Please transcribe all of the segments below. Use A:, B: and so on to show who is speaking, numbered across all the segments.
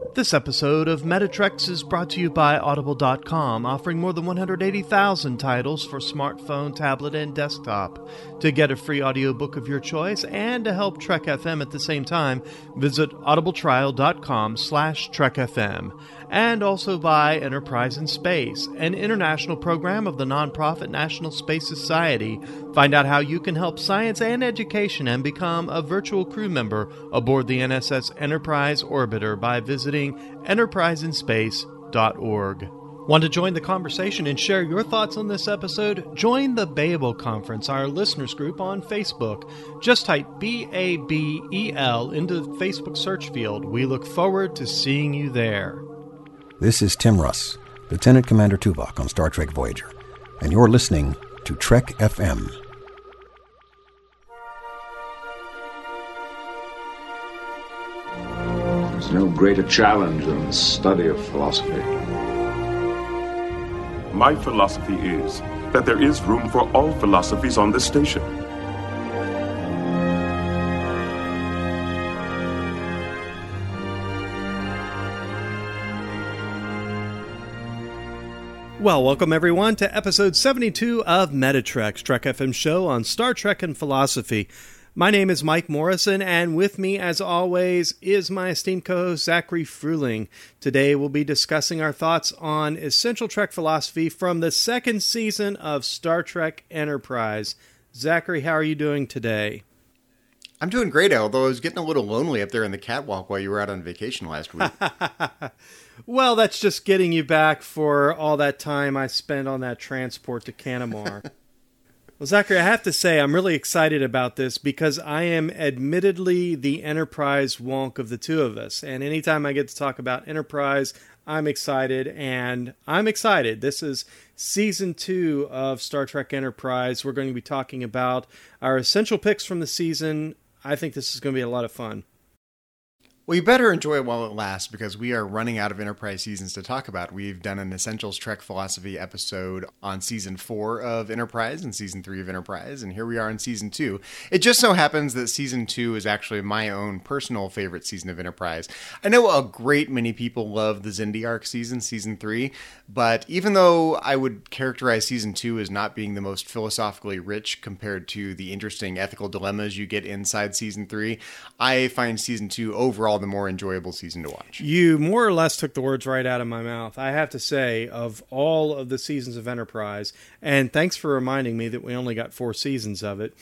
A: This episode of Metatrex is brought to you by Audible.com, offering more than 180,000 titles for smartphone, tablet, and desktop. To get a free audiobook of your choice and to help Trek FM at the same time, visit audibletrial.com/trekfm. And also by Enterprise in Space, an international program of the nonprofit National Space Society. Find out how you can help science and education and become a virtual crew member aboard the NSS Enterprise Orbiter by visiting enterpriseinspace.org. Want to join the conversation and share your thoughts on this episode? Join the Babel Conference, our listeners group on Facebook. Just type BABEL into the Facebook search field. We look forward to seeing you there.
B: This is Tim Russ, Lieutenant Commander Tuvok on Star Trek Voyager, and you're listening to Trek FM.
C: There's no greater challenge than the study of philosophy.
D: My philosophy is that there is room for all philosophies on this station.
A: Well, welcome everyone to episode 72 of Metatrex, Trek FM show on Star Trek and philosophy. My name is Mike Morrison, and with me, as always, is my esteemed co-host, Zachary Fruling. Today, we'll be discussing our thoughts on essential Trek philosophy from the second season of Star Trek Enterprise. Zachary, how are you doing today?
E: I'm doing great, although I was getting a little lonely up there in the catwalk while you were out on vacation last week.
A: Well, that's just getting you back for all that time I spent on that transport to Canamar. Well, Zachary, I have to say I'm really excited about this because I am admittedly the Enterprise wonk of the two of us. And anytime I get to talk about Enterprise, I'm excited, and I'm excited. This is Season 2 of Star Trek Enterprise. We're going to be talking about our essential picks from the season. I think this is going to be a lot of fun.
E: Well, you better enjoy it while it lasts, because we are running out of Enterprise seasons to talk about. We've done an Essentials Trek Philosophy episode on Season 4 of Enterprise and Season 3 of Enterprise, and here we are in Season 2. It just so happens that Season 2 is actually my own personal favorite season of Enterprise. I know a great many people love the Xindi arc season, Season 3, but even though I would characterize Season 2 as not being the most philosophically rich compared to the interesting ethical dilemmas you get inside Season 3, I find Season 2 overall the more enjoyable season to watch.
A: You more or less took the words right out of my mouth. I have to say, of all of the seasons of Enterprise, and thanks for reminding me that we only got 4 seasons of it,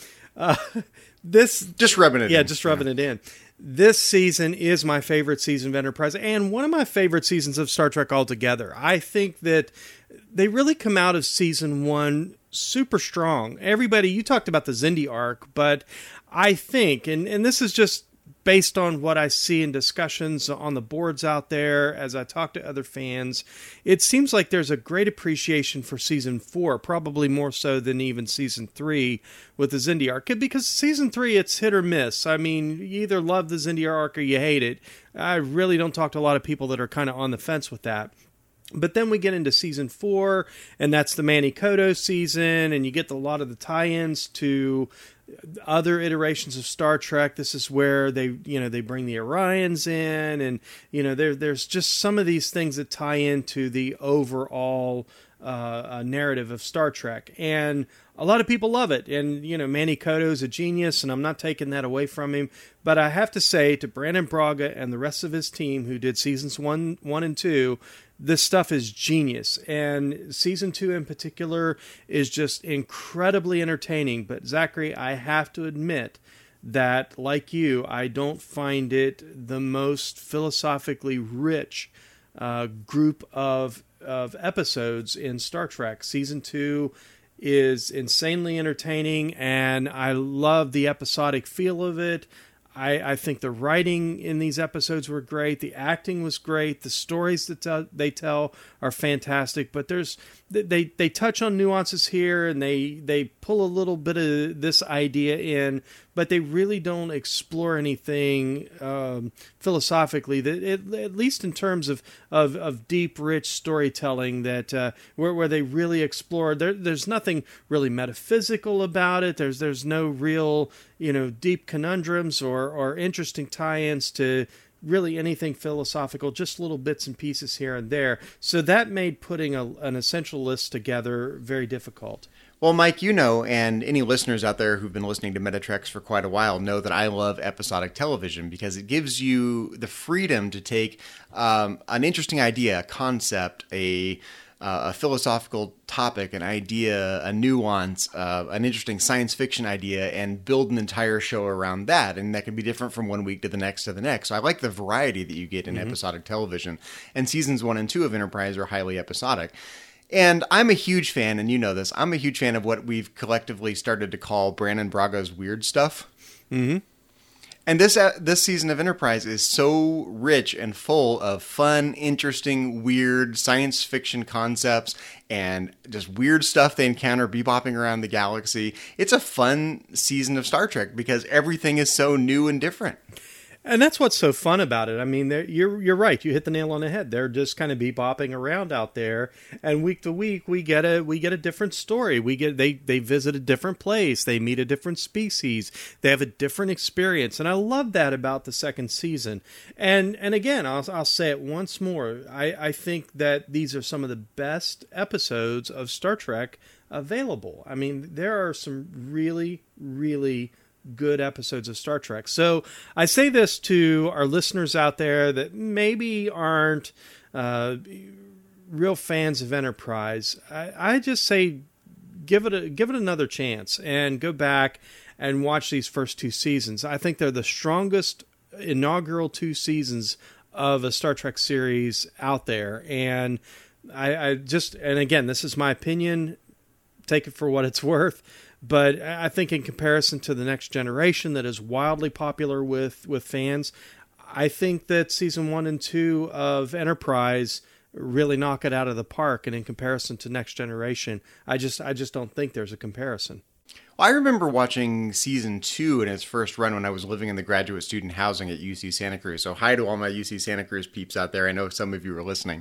A: this...
E: Just rubbing it in.
A: Yeah, just rubbing it in. This season is my favorite season of Enterprise, and one of my favorite seasons of Star Trek altogether. I think that they really come out of Season 1 super strong. Everybody, you talked about the Xindi arc, but I think, and this is just based on what I see in discussions on the boards out there, as I talk to other fans, it seems like there's a great appreciation for Season 4, probably more so than even Season 3 with the Xindi arc. Because Season 3, it's hit or miss. I mean, you either love the Xindi arc or you hate it. I really don't talk to a lot of people that are kind of on the fence with that. But then we get into Season 4, and that's the Manny Kodo season, and you get a lot of the tie-ins to other iterations of Star Trek. This is where they bring the Orions in, and there's just some of these things that tie into the overall narrative of Star Trek, and a lot of people love it. And Manny Kodo's a genius, and I'm not taking that away from him. But I have to say to Brandon Braga and the rest of his team who did seasons 1 and 2, this stuff is genius. And Season 2 in particular is just incredibly entertaining. But Zachary, I have to admit that, like you, I don't find it the most philosophically rich group of episodes in Star Trek. Season 2 is insanely entertaining, and I love the episodic feel of it. I think the writing in these episodes were great. The acting was great. The stories that they tell are fantastic. But they touch on nuances here, and they pull a little bit of this idea in, but they really don't explore anything philosophically. That at least in terms of deep, rich storytelling, that where they really explore. There's nothing really metaphysical about it. There's no real deep conundrums or interesting tie-ins to really anything philosophical, just little bits and pieces here and there. So that made putting an essential list together very difficult.
E: Well, Mike, you know, and any listeners out there who've been listening to Metatrex for quite a while know that I love episodic television because it gives you the freedom to take an interesting idea, a concept, a philosophical topic, an idea, a nuance, an interesting science fiction idea, and build an entire show around that. And that can be different from one week to the next to the next. So I like the variety that you get in episodic television. And seasons 1 and 2 of Enterprise are highly episodic. And I'm a huge fan, and you know this, I'm a huge fan of what we've collectively started to call Brannon Braga's weird stuff.
A: Mm-hmm.
E: And this season of Enterprise is so rich and full of fun, interesting, weird science fiction concepts and just weird stuff they encounter bebopping around the galaxy. It's a fun season of Star Trek because everything is so new and different.
A: And that's what's so fun about it. I mean, you're right. You hit the nail on the head. They're just kind of bebopping around out there, and week to week we get a different story. They visit a different place. They meet a different species. They have a different experience, and I love that about the second season. And again, I'll say it once more. I think that these are some of the best episodes of Star Trek available. I mean, there are some really, really good episodes of Star Trek. So I say this to our listeners out there that maybe aren't real fans of Enterprise. I just say give it another chance and go back and watch these first 2 seasons. I think they're the strongest inaugural 2 seasons of a Star Trek series out there. And and again, this is my opinion. Take it for what it's worth. But I think in comparison to the Next Generation that is wildly popular with fans, I think that season 1 and 2 of Enterprise really knock it out of the park. And in comparison to Next Generation, I just don't think there's a comparison.
E: Well, I remember watching season 2 in its first run when I was living in the graduate student housing at UC Santa Cruz. So hi to all my UC Santa Cruz peeps out there. I know some of you are listening.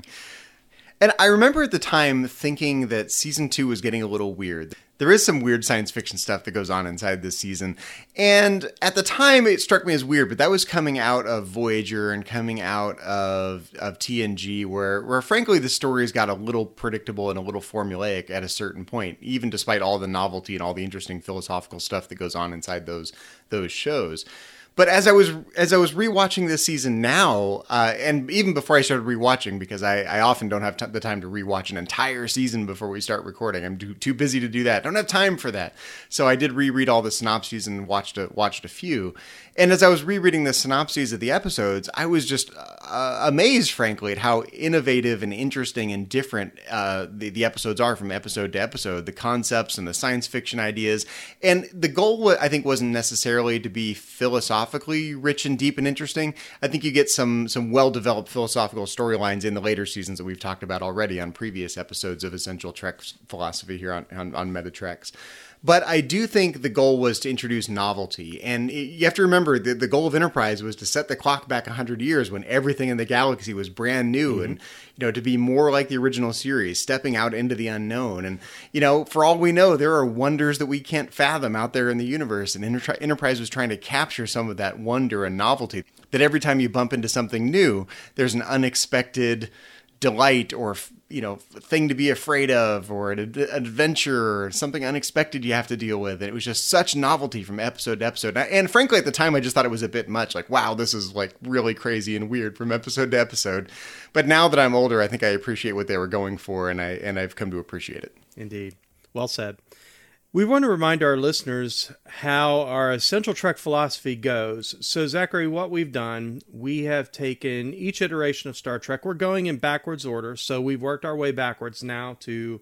E: And I remember at the time thinking that season 2 was getting a little weird. There is some weird science fiction stuff that goes on inside this season. And at the time, it struck me as weird, but that was coming out of Voyager and coming out of TNG, where frankly, the stories got a little predictable and a little formulaic at a certain point, even despite all the novelty and all the interesting philosophical stuff that goes on inside those shows. But as I was rewatching this season now, and even before I started rewatching, because I often don't have the time to rewatch an entire season before we start recording. I'm too busy to do that. Don't have time for that. So I did reread all the synopses and watched a few. And as I was rereading the synopses of the episodes, I was just amazed, frankly, at how innovative and interesting and different the episodes are from episode to episode. The concepts and the science fiction ideas. And the goal, I think, wasn't necessarily to be philosophically rich and deep and interesting. I think you get some well-developed philosophical storylines in the later seasons that we've talked about already on previous episodes of Essential Trek Philosophy here on Metatrex. But I do think the goal was to introduce novelty. And you have to remember, the goal of Enterprise was to set the clock back 100 years when everything in the galaxy was brand new. Mm-hmm. And, to be more like the original series, stepping out into the unknown. And, for all we know, there are wonders that we can't fathom out there in the universe. And Enterprise was trying to capture some of that wonder and novelty. That every time you bump into something new, there's an unexpected delight or thing to be afraid of, or an adventure, or something unexpected you have to deal with. And it was just such novelty from episode to episode. And frankly, at the time, I just thought it was a bit much. Like, wow, this is like really crazy and weird from episode to episode. But now that I'm older, I think I appreciate what they were going for, and I've come to appreciate it.
A: Indeed. Well said. We want to remind our listeners how our Essential Trek philosophy goes. So, Zachary, what we've done, we have taken each iteration of Star Trek. We're going in backwards order, so we've worked our way backwards now to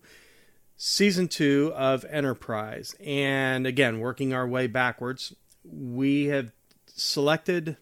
A: Season 2 of Enterprise. And again, working our way backwards, we have selected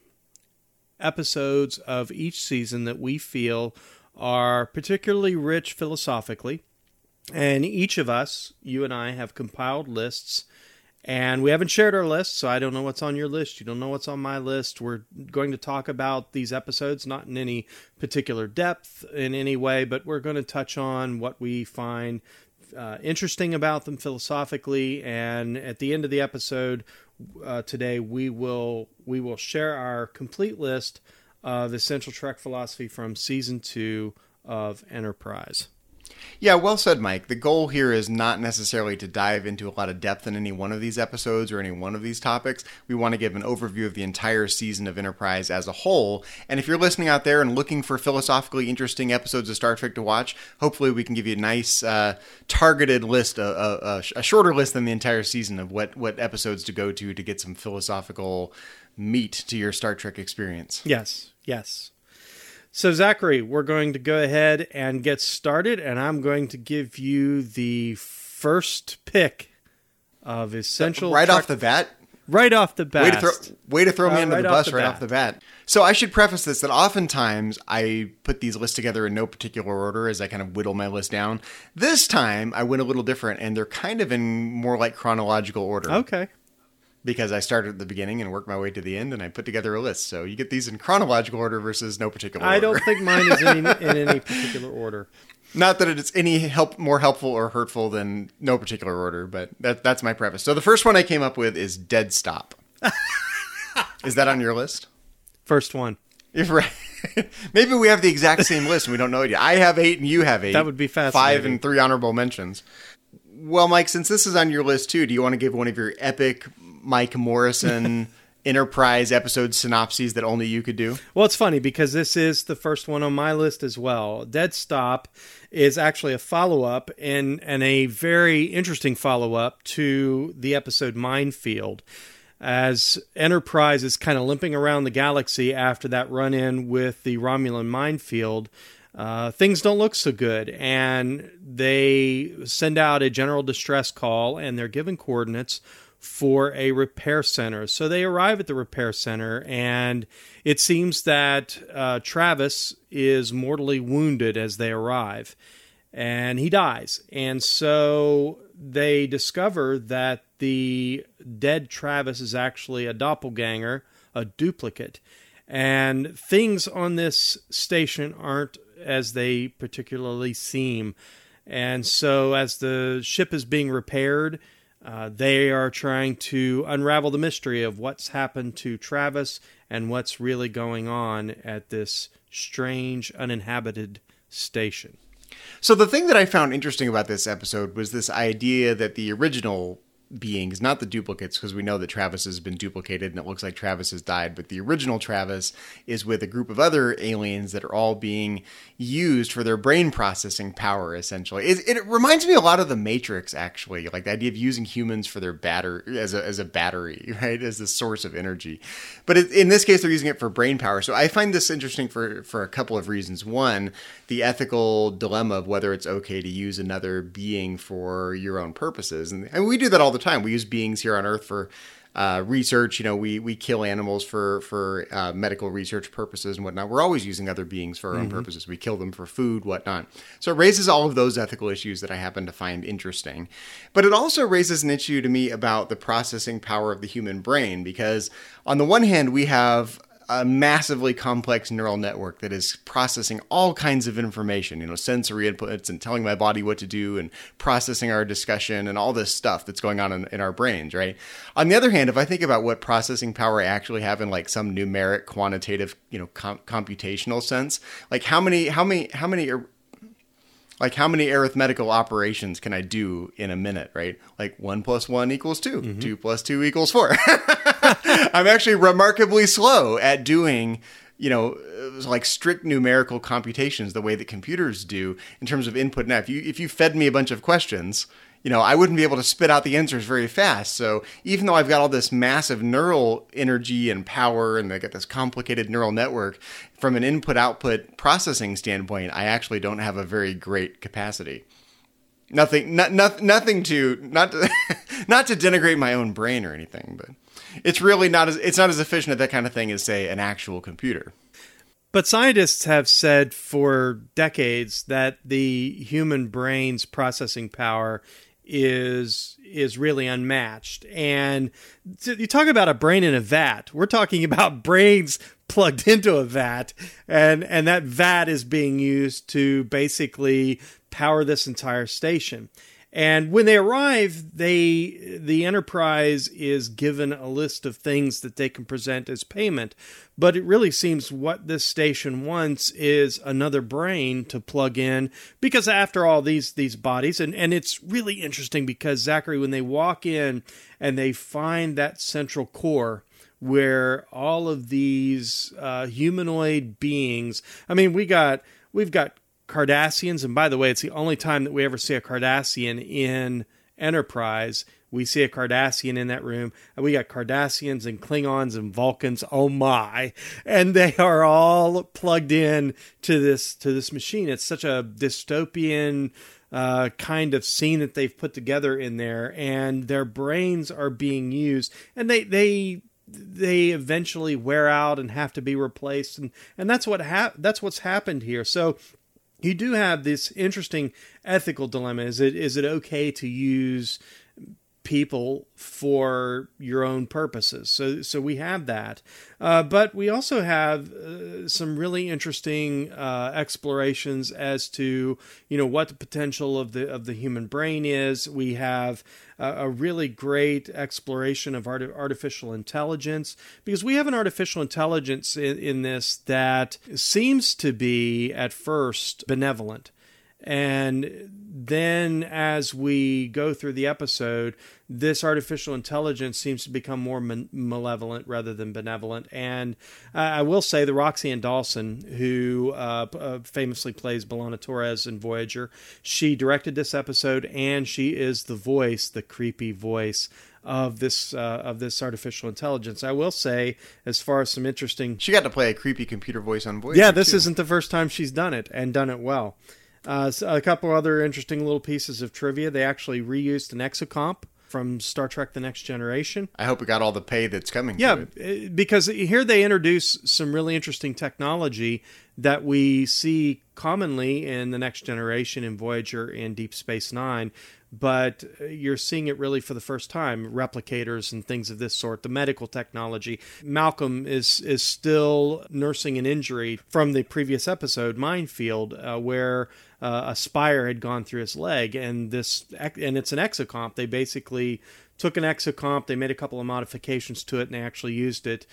A: episodes of each season that we feel are particularly rich philosophically. And each of us, you and I, have compiled lists, and we haven't shared our list, so I don't know what's on your list. You don't know what's on my list. We're going to talk about these episodes, not in any particular depth in any way, but we're going to touch on what we find interesting about them philosophically. And at the end of the episode today, we will share our complete list of Essential Trek Philosophy from Season 2 of Enterprise.
E: Yeah, well said, Mike. The goal here is not necessarily to dive into a lot of depth in any one of these episodes or any one of these topics. We want to give an overview of the entire season of Enterprise as a whole. And if you're listening out there and looking for philosophically interesting episodes of Star Trek to watch, hopefully we can give you a nice targeted list, a shorter list than the entire season of what episodes to go to get some philosophical meat to your Star Trek experience.
A: Yes. So, Zachary, we're going to go ahead and get started, and I'm going to give you the first pick of Essential
E: Right
A: Trek.
E: off the bat?
A: Right off the bat.
E: Way to throw me under
A: right
E: the
A: off
E: bus
A: the
E: right
A: bat.
E: off the bat. So I should preface this that oftentimes I put these lists together in no particular order as I kind of whittle my list down. This time I went a little different, and they're kind of in more like chronological order.
A: Okay.
E: Because I started at the beginning and worked my way to the end, and I put together a list. So you get these in chronological order versus no particular order.
A: I don't think mine is in any particular order.
E: Not that it's any more helpful or hurtful than no particular order, but that's my preface. So the first one I came up with is Dead Stop. Is that on your list?
A: First one.
E: If right. Maybe we have the exact same list and we don't know it yet. I have 8 and you have 8.
A: That would be fascinating.
E: 5 and 3 honorable mentions. Well, Mike, since this is on your list too, do you want to give one of your epic Mike Morrison Enterprise episode synopses that only you could do?
A: Well, it's funny because this is the first one on my list as well. Dead Stop is actually a follow-up and a very interesting follow-up to the episode Minefield. As Enterprise is kind of limping around the galaxy after that run-in with the Romulan minefield, things don't look so good, and they send out a general distress call, and they're given coordinates for a repair center. So they arrive at the repair center, and it seems that Travis is mortally wounded as they arrive, and he dies. And so they discover that the dead Travis is actually a doppelganger, a duplicate, and things on this station aren't as they particularly seem. And so as the ship is being repaired, they are trying to unravel the mystery of what's happened to Travis and what's really going on at this strange, uninhabited station.
E: So the thing that I found interesting about this episode was this idea that the original beings, not the duplicates, because we know that Travis has been duplicated and it looks like Travis has died, but the original Travis is with a group of other aliens that are all being used for their brain processing power, essentially. It reminds me a lot of the Matrix, actually, like the idea of using humans for their battery as a battery, right, as a source of energy. But in this case, they're using it for brain power. So I find this interesting for a couple of reasons. One, the ethical dilemma of whether it's okay to use another being for your own purposes. And we do that all the time. We use beings here on Earth for research. You know, we kill animals for medical research purposes and whatnot. We're always using other beings for our own purposes. We kill them for food, whatnot. So it raises all of those ethical issues that I happen to find interesting. But it also raises an issue to me about the processing power of the human brain, because on the one hand, we have a massively complex neural network that is processing all kinds of information, you know, sensory inputs and telling my body what to do and processing our discussion and all this stuff that's going on in our brains, right? On the other hand, if I think about what processing power I actually have in like some numeric, quantitative, you know, computational sense, like how many arithmetical operations can I do in a minute, right? Like 1 + 1 = 2, 2 + 2 = 4. I'm actually remarkably slow at doing, you know, like strict numerical computations the way that computers do in terms of input. Now, if you fed me a bunch of questions, you know, I wouldn't be able to spit out the answers very fast. So even though I've got all this massive neural energy and power and I got this complicated neural network, from an input-output processing standpoint, I actually don't have a very great capacity. Not to denigrate my own brain or anything, but it's really not as efficient at that kind of thing as, say, an actual computer.
A: But scientists have said for decades that the human brain's processing power is really unmatched. And you talk about a brain in a vat. We're talking about brains plugged into a vat, and that vat is being used to basically power this entire station. And when they arrive, the Enterprise is given a list of things that they can present as payment. But it really seems what this station wants is another brain to plug in, because after all, these bodies, and it's really interesting because, Zachary, when they walk in and they find that central core where all of these humanoid beings, I mean, we've got Cardassians, and by the way, it's the only time that we ever see a Cardassian in Enterprise. We see a Cardassian in that room, and we got Cardassians and Klingons and Vulcans. Oh my! And they are all plugged in to this machine. It's such a dystopian kind of scene that they've put together in there, and their brains are being used, and they eventually wear out and have to be replaced, and that's what's happened here. So you do have this interesting ethical dilemma. Is it okay to use people for your own purposes? So we have that, but we also have some really interesting explorations as to what the potential of the human brain is. We have a really great exploration of artificial intelligence, because we have an artificial intelligence in this that seems to be at first benevolent. And then as we go through the episode, this artificial intelligence seems to become more malevolent rather than benevolent. And I will say that Roxanne Dawson, who famously plays B'Elanna Torres in Voyager, she directed this episode, and she is the creepy voice of this artificial intelligence. I will say, as far as some interesting...
E: She got to play a creepy computer voice on Voyager.
A: Yeah, this isn't the first time she's done it, and done it well. So a couple other interesting little pieces of trivia. They actually reused an exocomp from Star Trek The Next Generation.
E: I hope it got all the pay that's coming to it.
A: Yeah, because here they introduce some really interesting technology that we see commonly in The Next Generation, in Voyager, and Deep Space Nine, but you're seeing it really for the first time, replicators and things of this sort, the medical technology. Malcolm is still nursing an injury from the previous episode, Minefield, where a spire had gone through his leg, and it's an exocomp. They basically took an exocomp, they made a couple of modifications to it, and they actually used it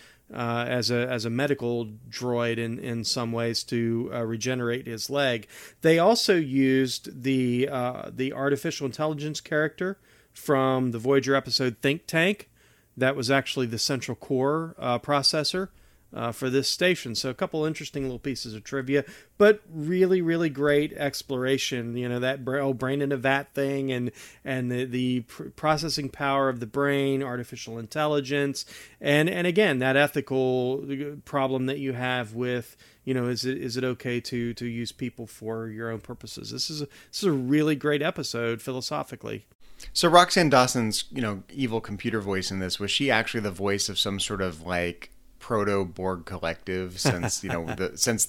A: as a medical droid in some ways to regenerate his leg. They also used the artificial intelligence character from the Voyager episode Think Tank. That was actually the central core processor for this station. So a couple interesting little pieces of trivia, but really, really great exploration. That brain in a vat thing, and the processing power of the brain, artificial intelligence, and again, that ethical problem that you have with, is it okay to use people for your own purposes? This is a really great episode philosophically.
E: So Roxanne Dawson's, evil computer voice in this, was she actually the voice of some sort of like proto Borg collective, since since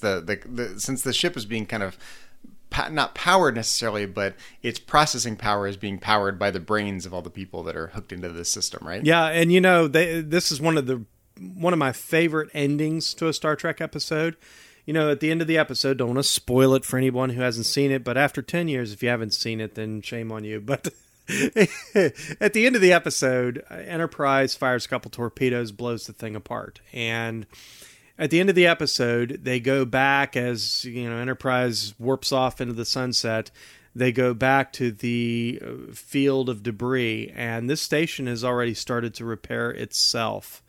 E: the ship is being kind of not powered necessarily, but its processing power is being powered by the brains of all the people that are hooked into this system, right?
A: Yeah, and this is one of my favorite endings to a Star Trek episode. At the end of the episode, don't want to spoil it for anyone who hasn't seen it, but after 10 years, if you haven't seen it, then shame on you. But at the end of the episode, Enterprise fires a couple torpedoes, blows the thing apart. And at the end of the episode, they go back as, Enterprise warps off into the sunset. They go back to the field of debris, and this station has already started to repair itself.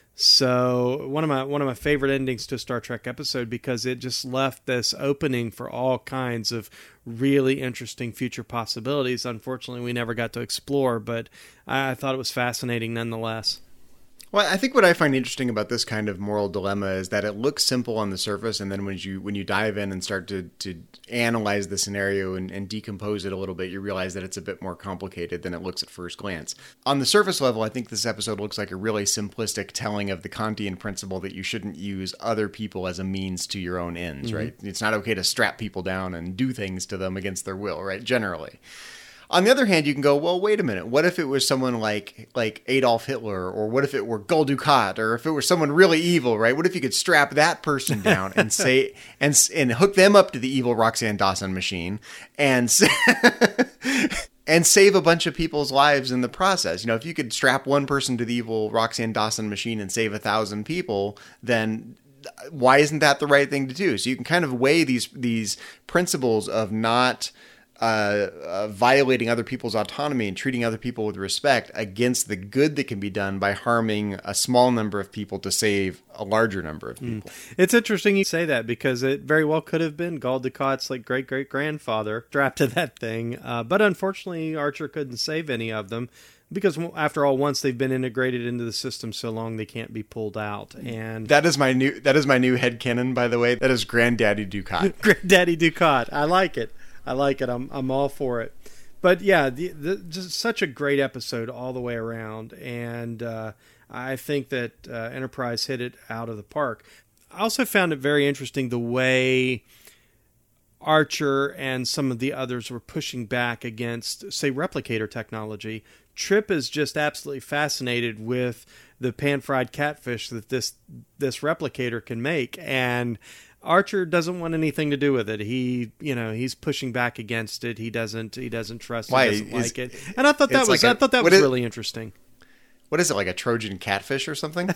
A: So one of my favorite endings to a Star Trek episode, because it just left this opening for all kinds of really interesting future possibilities. Unfortunately, we never got to explore, but I thought it was fascinating nonetheless.
E: Well, I think what I find interesting about this kind of moral dilemma is that it looks simple on the surface, and then when you dive in and start to analyze the scenario and decompose it a little bit, you realize that it's a bit more complicated than it looks at first glance. On the surface level, I think this episode looks like a really simplistic telling of the Kantian principle that you shouldn't use other people as a means to your own ends, right? It's not okay to strap people down and do things to them against their will, right? Generally. On the other hand, you can go, well, wait a minute. What if it was someone like Adolf Hitler, or what if it were Gul Dukat, or if it were someone really evil, right? What if you could strap that person down and say and hook them up to the evil Roxanne Dawson machine and say, And save a bunch of people's lives in the process. You know, if you could strap one person to the evil Roxanne Dawson machine and save 1,000 people, then why isn't that the right thing to do? So you can kind of weigh these principles of not violating other people's autonomy and treating other people with respect against the good that can be done by harming a small number of people to save a larger number of people.
A: It's interesting you say that, because it very well could have been Gul Dukat's like great-great-grandfather strapped to that thing. But unfortunately, Archer couldn't save any of them, because after all, once they've been integrated into the system so long, they can't be pulled out. And
E: that is my new headcanon, by the way. That is Granddaddy Dukat.
A: Granddaddy Dukat. I like it. I'm all for it. But yeah, just such a great episode all the way around, and I think that Enterprise hit it out of the park. I also found it very interesting the way Archer and some of the others were pushing back against, say, replicator technology. Trip is just absolutely fascinated with the pan-fried catfish that this replicator can make, and Archer doesn't want anything to do with it. He's pushing back against it. He doesn't trust it.
E: Why?
A: He doesn't like it. And I thought that was really interesting.
E: What is it, like a Trojan catfish or something?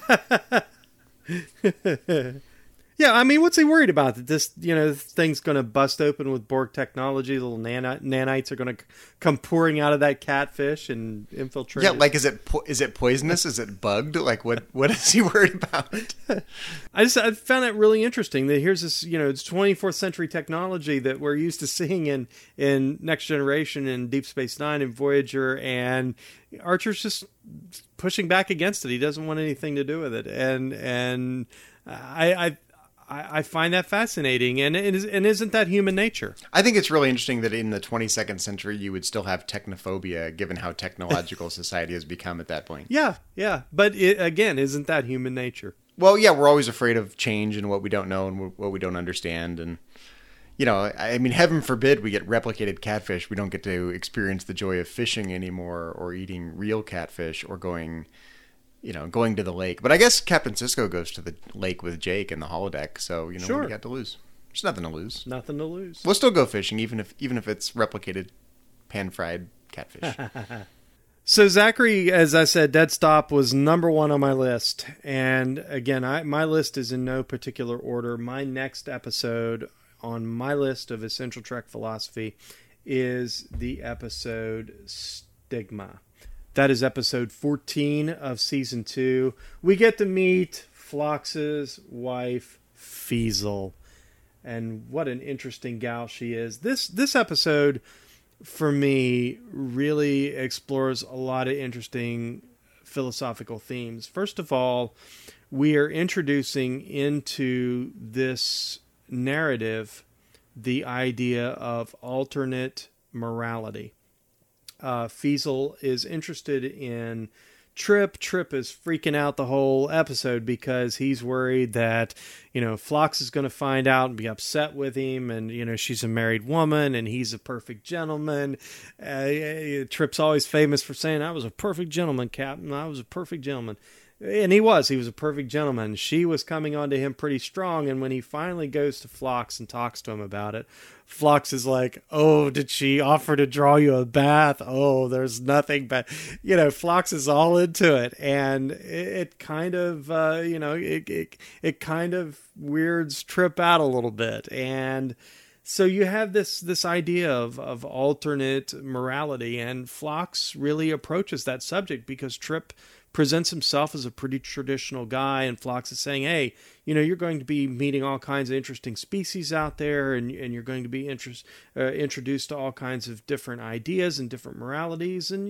A: Yeah, I mean, what's he worried about? That this, thing's going to bust open with Borg technology. Little nanites are going to come pouring out of that catfish and infiltrate.
E: Yeah, like is it poisonous? Is it bugged? Like what is he worried about?
A: I found that really interesting. That here's this, it's 24th century technology that we're used to seeing in Next Generation and Deep Space Nine and Voyager, and Archer's just pushing back against it. He doesn't want anything to do with it, and I find that fascinating, and isn't that human nature?
E: I think it's really interesting that in the 22nd century you would still have technophobia, given how technological society has become at that point.
A: Yeah. But again, isn't that human nature?
E: Well, yeah, we're always afraid of change and what we don't know and what we don't understand. And, I mean, heaven forbid we get replicated catfish. We don't get to experience the joy of fishing anymore, or eating real catfish, or going to the lake. But I guess Captain Sisko goes to the lake with Jake in the holodeck, so
A: sure.
E: What do you got to lose? There's nothing to lose.
A: Nothing to lose.
E: We'll still go fishing, even if it's replicated pan-fried catfish.
A: So Zachary, as I said, Dead Stop was number one on my list, and again, my list is in no particular order. My next episode on my list of Essential Trek philosophy is the episode Stigma. That is episode 14 of season 2. We get to meet Phlox's wife, Feazle. And what an interesting gal she is. This episode, for me, really explores a lot of interesting philosophical themes. First of all, we are introducing into this narrative the idea of alternate morality. Feazle is interested in Trip. Trip is freaking out the whole episode because he's worried that, Phlox is going to find out and be upset with him. And, she's a married woman and he's a perfect gentleman. Trip's always famous for saying, "I was a perfect gentleman, Captain. I was a perfect gentleman." And he was a perfect gentleman. She was coming on to him pretty strong. And when he finally goes to Phlox and talks to him about it, Phlox is like, "Oh, did she offer to draw you a bath? Oh, there's nothing but," Phlox is all into it. And it kind of, it kind of weirds Trip out a little bit. And so you have this idea of alternate morality, and Phlox really approaches that subject because Trip presents himself as a pretty traditional guy, and Phlox is saying, "Hey, you're going to be meeting all kinds of interesting species out there, and you're going to be introduced to all kinds of different ideas and different moralities, and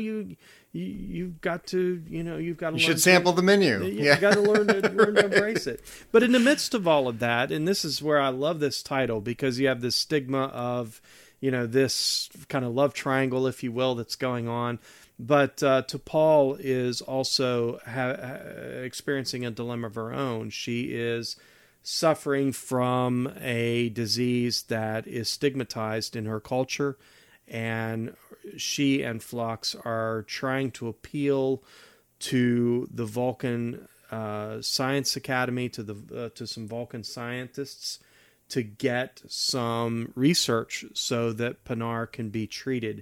A: you've got to
E: you should sample the menu.
A: You've got to learn to embrace it." But in the midst of all of that, and this is where I love this title, because you have this stigma of this kind of love triangle, if you will, that's going on. But T'Pol is also experiencing a dilemma of her own. She is suffering from a disease that is stigmatized in her culture, and she and Phlox are trying to appeal to the Vulcan Science Academy, to some Vulcan scientists, to get some research so that Pinar can be treated.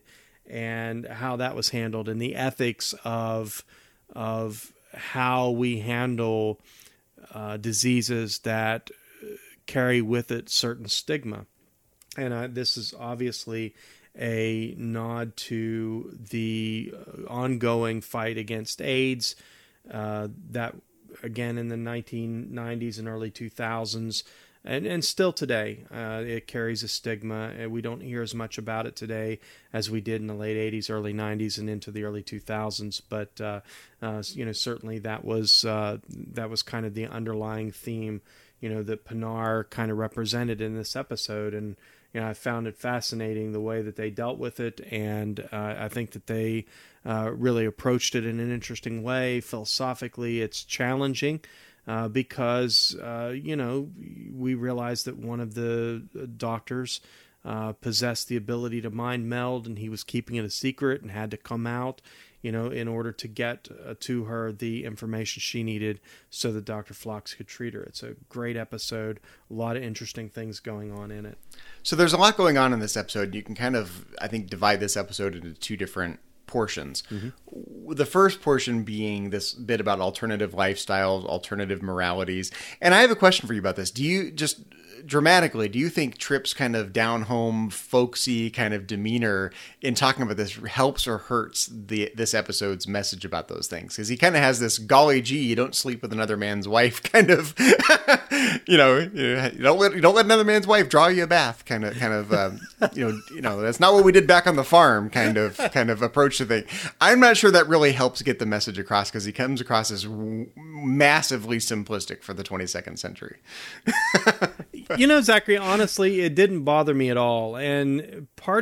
A: and how that was handled, and the ethics of how we handle diseases that carry with it certain stigma. And this is obviously a nod to the ongoing fight against AIDS that, again, in the 1990s and early 2000s, and still today, it carries a stigma. And we don't hear as much about it today as we did in the late 80s, early 90s, and into the early 2000s. But certainly that was kind of the underlying theme, that Pinar kind of represented in this episode. And I found it fascinating the way that they dealt with it, and I think that they really approached it in an interesting way. Philosophically, it's challenging because we realized that one of the doctors possessed the ability to mind meld, and he was keeping it a secret and had to come out, in order to get to her the information she needed so that Dr. Phlox could treat her. It's a great episode, a lot of interesting things going on in it.
E: So there's a lot going on in this episode. You can kind of, I think, divide this episode into two different portions. Mm-hmm. The first portion being this bit about alternative lifestyles, alternative moralities. And I have a question for you about this. Do you just dramatically, do you think Tripp's kind of down-home, folksy kind of demeanor in talking about this helps or hurts this episode's message about those things? Because he kind of has this golly gee, you don't sleep with another man's wife kind of, you don't let another man's wife draw you a bath kind of, that's not what we did back on the farm kind of approach to things. I'm not sure that really helps get the message across, because he comes across as massively simplistic for the 22nd century.
A: Zachary, honestly, it didn't bother me at all. And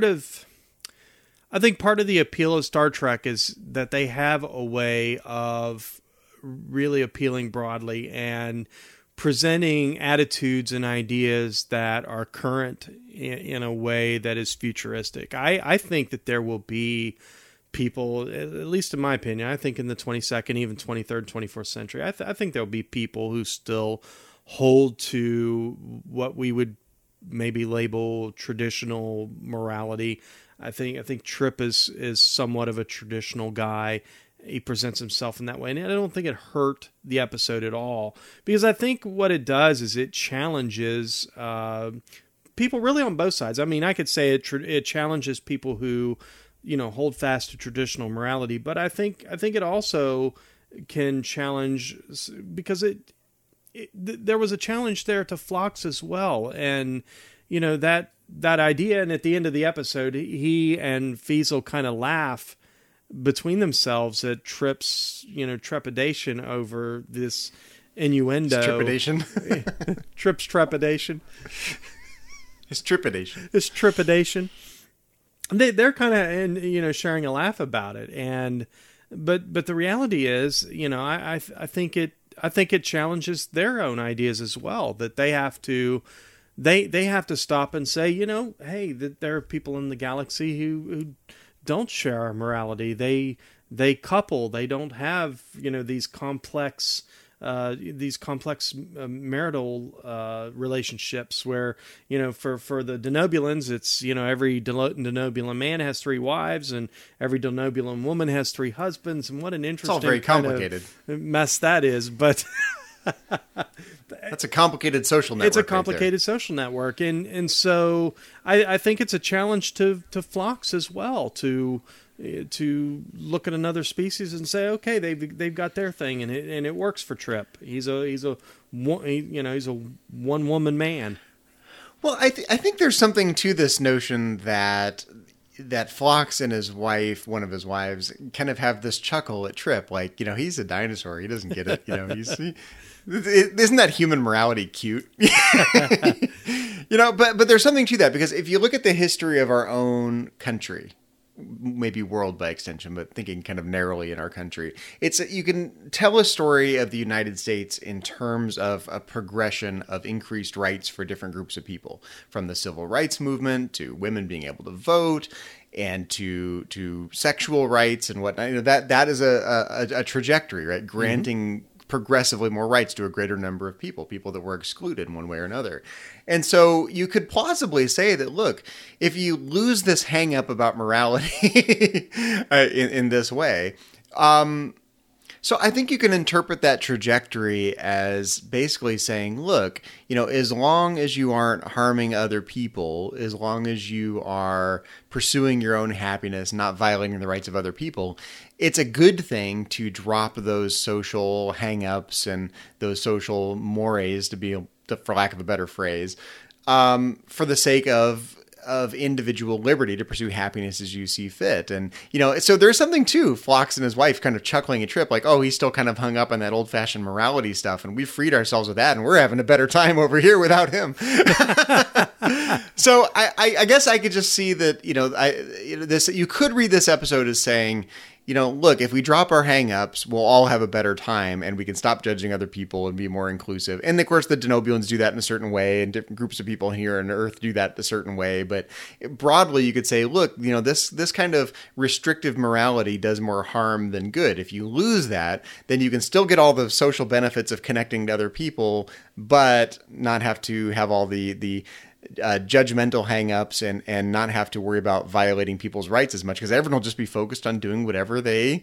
A: I think part of the appeal of Star Trek is that they have a way of really appealing broadly and presenting attitudes and ideas that are current in a way that is futuristic. I think that there will be people, at least in my opinion, I think in the 22nd, even 23rd, 24th century, I think there will be people who still hold to what we would maybe label traditional morality. I think Trip is somewhat of a traditional guy. He presents himself in that way, and I don't think it hurt the episode at all, because I think what it does is it challenges people really on both sides. I mean, I could say it challenges people who hold fast to traditional morality, but I think it also can challenge, because there was a challenge there to Phlox as well. And, that idea. And at the end of the episode, he and Feasel kind of laugh between themselves at Tripp's, trepidation over this innuendo. Tripp's trepidation.
E: His trepidation.
A: His trepidation. They're kind of, sharing a laugh about it. But the reality is, I think it challenges their own ideas as well, that they have to stop and say, hey, that there are people in the galaxy who don't share our morality. They couple. They don't have these complex marital relationships where for the Denobulans, it's every Denobulan man has 3 wives and every Denobulan woman has 3 husbands, and what an interesting,
E: it's all very complicated
A: kind of mess that is. But
E: that's a complicated social network.
A: It's a complicated social network, and so I think it's a challenge to Phlox as well to look at another species and say, okay, they've got their thing, and it works for Trip. He's a one woman man.
E: Well, I think there's something to this notion that Phlox and his wife, one of his wives, kind of have this chuckle at Trip, like, he's a dinosaur, he doesn't get it, isn't that human morality cute? But there's something to that, because if you look at the history of our own country, maybe world by extension, but thinking kind of narrowly in our country, you can tell a story of the United States in terms of a progression of increased rights for different groups of people, from the civil rights movement to women being able to vote and to sexual rights and whatnot. That is a trajectory, right? Granting progressively more rights to a greater number of people that were excluded in one way or another. And so you could plausibly say that, look, if you lose this hang up about morality in this way, so I think you can interpret that trajectory as basically saying, look, as long as you aren't harming other people, as long as you are pursuing your own happiness, not violating the rights of other people, it's a good thing to drop those social hang-ups and those social mores, for lack of a better phrase, for the sake of individual liberty to pursue happiness as you see fit. And, so there's something to Phlox and his wife kind of chuckling a trip, like, oh, he's still kind of hung up on that old fashioned morality stuff. And we've freed ourselves with that. And we're having a better time over here without him. So I guess I could just see that, you could read this episode as saying, look, if we drop our hang-ups, we'll all have a better time and we can stop judging other people and be more inclusive. And of course, the Denobuans do that in a certain way, and different groups of people here on Earth do that a certain way. But broadly, you could say, look, this kind of restrictive morality does more harm than good. If you lose that, then you can still get all the social benefits of connecting to other people, but not have to have all the judgmental hang-ups and not have to worry about violating people's rights as much, because everyone will just be focused on doing whatever they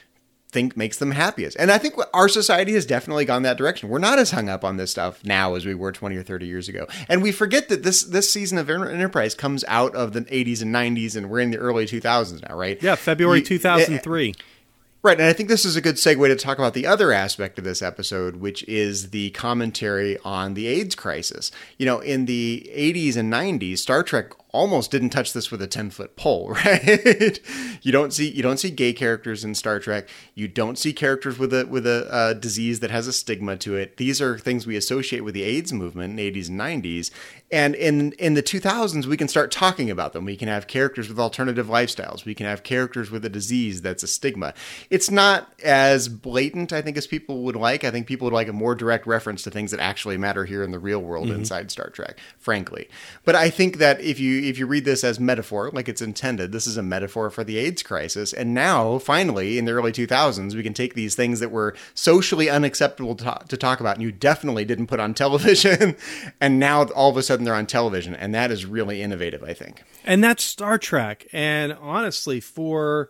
E: think makes them happiest. And I think our society has definitely gone that direction. We're not as hung up on this stuff now as we were 20 or 30 years ago. And we forget that this season of Enterprise comes out of the 80s and 90s, and we're in the early 2000s now, right?
A: Yeah, February 2003.
E: Right, and I think this is a good segue to talk about the other aspect of this episode, which is the commentary on the AIDS crisis. In the 80s and 90s, Star Trek almost didn't touch this with a 10-foot pole, right? You don't see gay characters in Star Trek. You don't see characters with a disease that has a stigma to it. These are things we associate with the AIDS movement in the 80s and 90s. And in the 2000s, we can start talking about them. We can have characters with alternative lifestyles. We can have characters with a disease that's a stigma. It's not as blatant, I think, as people would like. I think people would like a more direct reference to things that actually matter here in the real world inside Star Trek, frankly. But I think that if you read this as metaphor, like it's intended, this is a metaphor for the AIDS crisis. And now, finally, in the early 2000s, we can take these things that were socially unacceptable to talk about, and you definitely didn't put on television, and now all of a sudden they're on television, and that is really innovative, I think.
A: And that's Star Trek. And honestly, for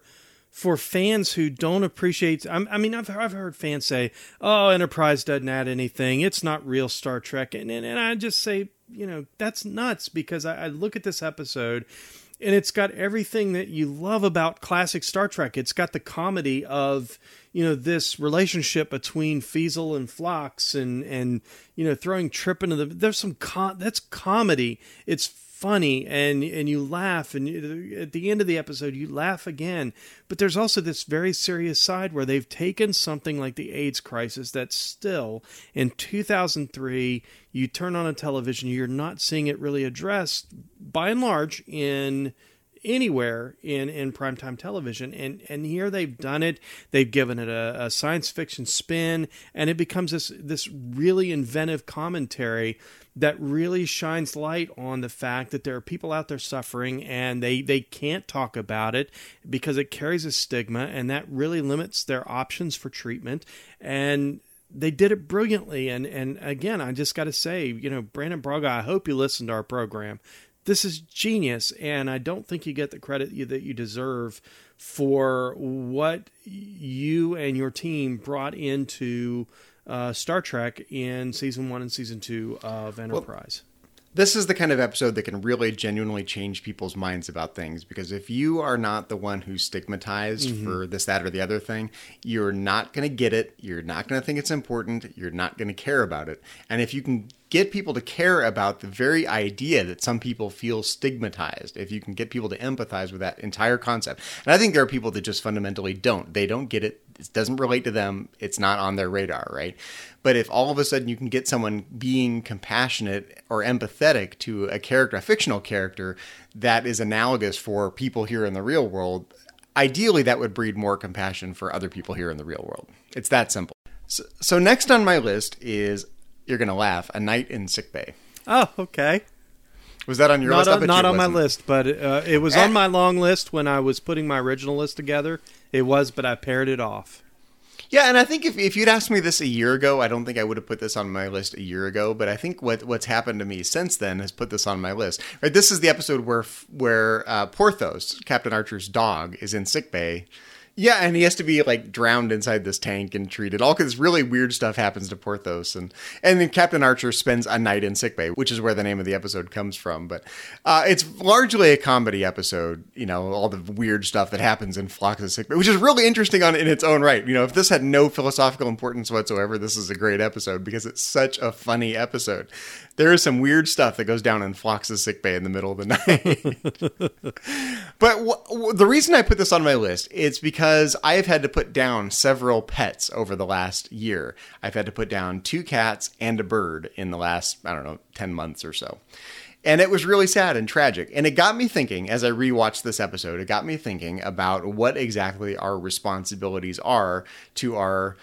A: fans who don't appreciate, I've heard fans say, "Oh, Enterprise doesn't add anything. It's not real Star Trek," and I just say, that's nuts, because I look at this episode, and it's got everything that you love about classic Star Trek. It's got the comedy of, this relationship between Feasel and Phlox, and throwing Trip into there's some that's comedy. It's funny, and you laugh, and at the end of the episode you laugh again. But there's also this very serious side where they've taken something like the AIDS crisis that's still in 2003, you turn on a television, you're not seeing it really addressed by and large in anywhere in primetime television, and here they've done it. They've given it a science fiction spin, and it becomes this really inventive commentary that really shines light on the fact that there are people out there suffering, and they can't talk about it because it carries a stigma, and that really limits their options for treatment. And they did it brilliantly. And again, I just got to say, Brandon Braga, I hope you listen to our program. This is genius, and I don't think you get the credit that you deserve for what you and your team brought into Star Trek in Season 1 and Season 2 of Enterprise.
E: Well, this is the kind of episode that can really genuinely change people's minds about things, because if you are not the one who's stigmatized for this, that, or the other thing, you're not going to get it. You're not going to think it's important. You're not going to care about it. And if you can get people to care about the very idea that some people feel stigmatized, if you can get people to empathize with that entire concept. And I think there are people that just fundamentally don't. They don't get it. It doesn't relate to them. It's not on their radar, right? But if all of a sudden you can get someone being compassionate or empathetic to a character, a fictional character, that is analogous for people here in the real world, ideally that would breed more compassion for other people here in the real world. It's that simple. So next on my list is, you're going to laugh, A Night in Sickbay.
A: Oh, okay.
E: Was that on your list?
A: Not on my list, but it was on my long list when I was putting my original list together. It was, but I paired it off.
E: Yeah, and I think if you'd asked me this a year ago, I don't think I would have put this on my list a year ago. But I think what's happened to me since then has put this on my list. Right, this is the episode where Porthos, Captain Archer's dog, is in sickbay. Yeah, and he has to be like drowned inside this tank and treated. All because really weird stuff happens to Porthos, and then Captain Archer spends a night in sickbay, which is where the name of the episode comes from. But it's largely a comedy episode. You know, all the weird stuff that happens in Phlox's sickbay, which is really interesting in its own right. You know, if this had no philosophical importance whatsoever, this is a great episode because it's such a funny episode. There is some weird stuff that goes down in Phlox's sickbay in the middle of the night. But the reason I put this on my list is because I have had to put down several pets over the last year. I've had to put down 2 cats and a bird in the last, 10 months or so. And it was really sad and tragic. And it got me thinking, as I rewatched this episode, it got me thinking about what exactly our responsibilities are to our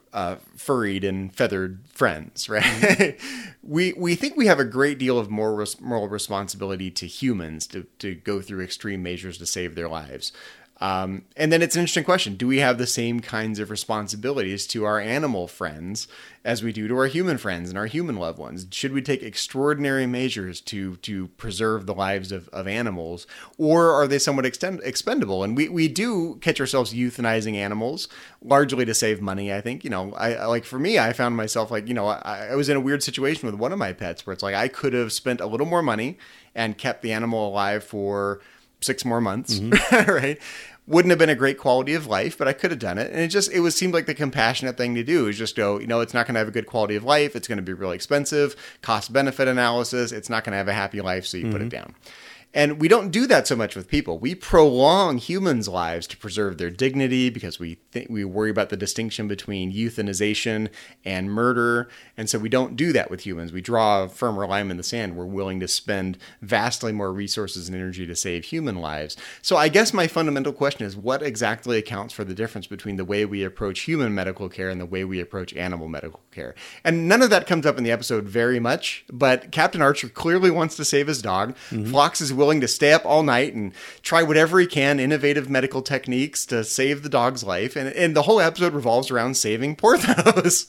E: furried and feathered friends, right? Mm-hmm. We think we have a great deal of moral responsibility to humans to go through extreme measures to save their lives. And then it's an interesting question. Do we have the same kinds of responsibilities to our animal friends as we do to our human friends and our human loved ones? Should we take extraordinary measures to preserve the lives of animals, or are they somewhat expendable? And we do catch ourselves euthanizing animals, largely to save money, I think. You know, I like, for me, I found myself like, you know, I was in a weird situation with one of my pets where it's like I could have spent a little more money and kept the animal alive for 6 more months, mm-hmm. right? Wouldn't have been a great quality of life, but I could have done it. And it seemed like the compassionate thing to do is just go, you know, it's not going to have a good quality of life. It's going to be really expensive, cost benefit analysis. It's not going to have a happy life. So you put it down. And we don't do that so much with people. We prolong humans' lives to preserve their dignity because we worry about the distinction between euthanization and murder. And so we don't do that with humans. We draw a firmer line in the sand. We're willing to spend vastly more resources and energy to save human lives. So I guess my fundamental question is, what exactly accounts for the difference between the way we approach human medical care and the way we approach animal medical care? And none of that comes up in the episode very much, but Captain Archer clearly wants to save his dog. Mm-hmm. Phlox is willing to stay up all night and try whatever he can, innovative medical techniques to save the dog's life. And the whole episode revolves around saving Porthos.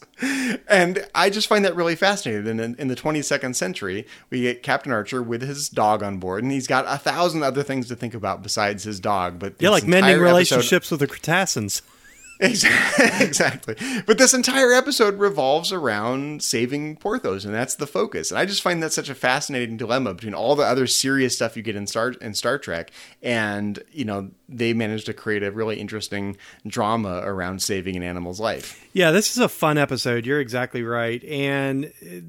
E: And I just find that really fascinating. And in the 22nd century, we get Captain Archer with his dog on board, and he's got 1,000 other things to think about besides his dog. But
A: yeah, like mending relationships with the Cretaceans.
E: Exactly. But this entire episode revolves around saving Porthos, and that's the focus. And I just find that such a fascinating dilemma between all the other serious stuff you get in Star Trek, and, you know, they managed to create a really interesting drama around saving an animal's life.
A: Yeah, this is a fun episode. You're exactly right. And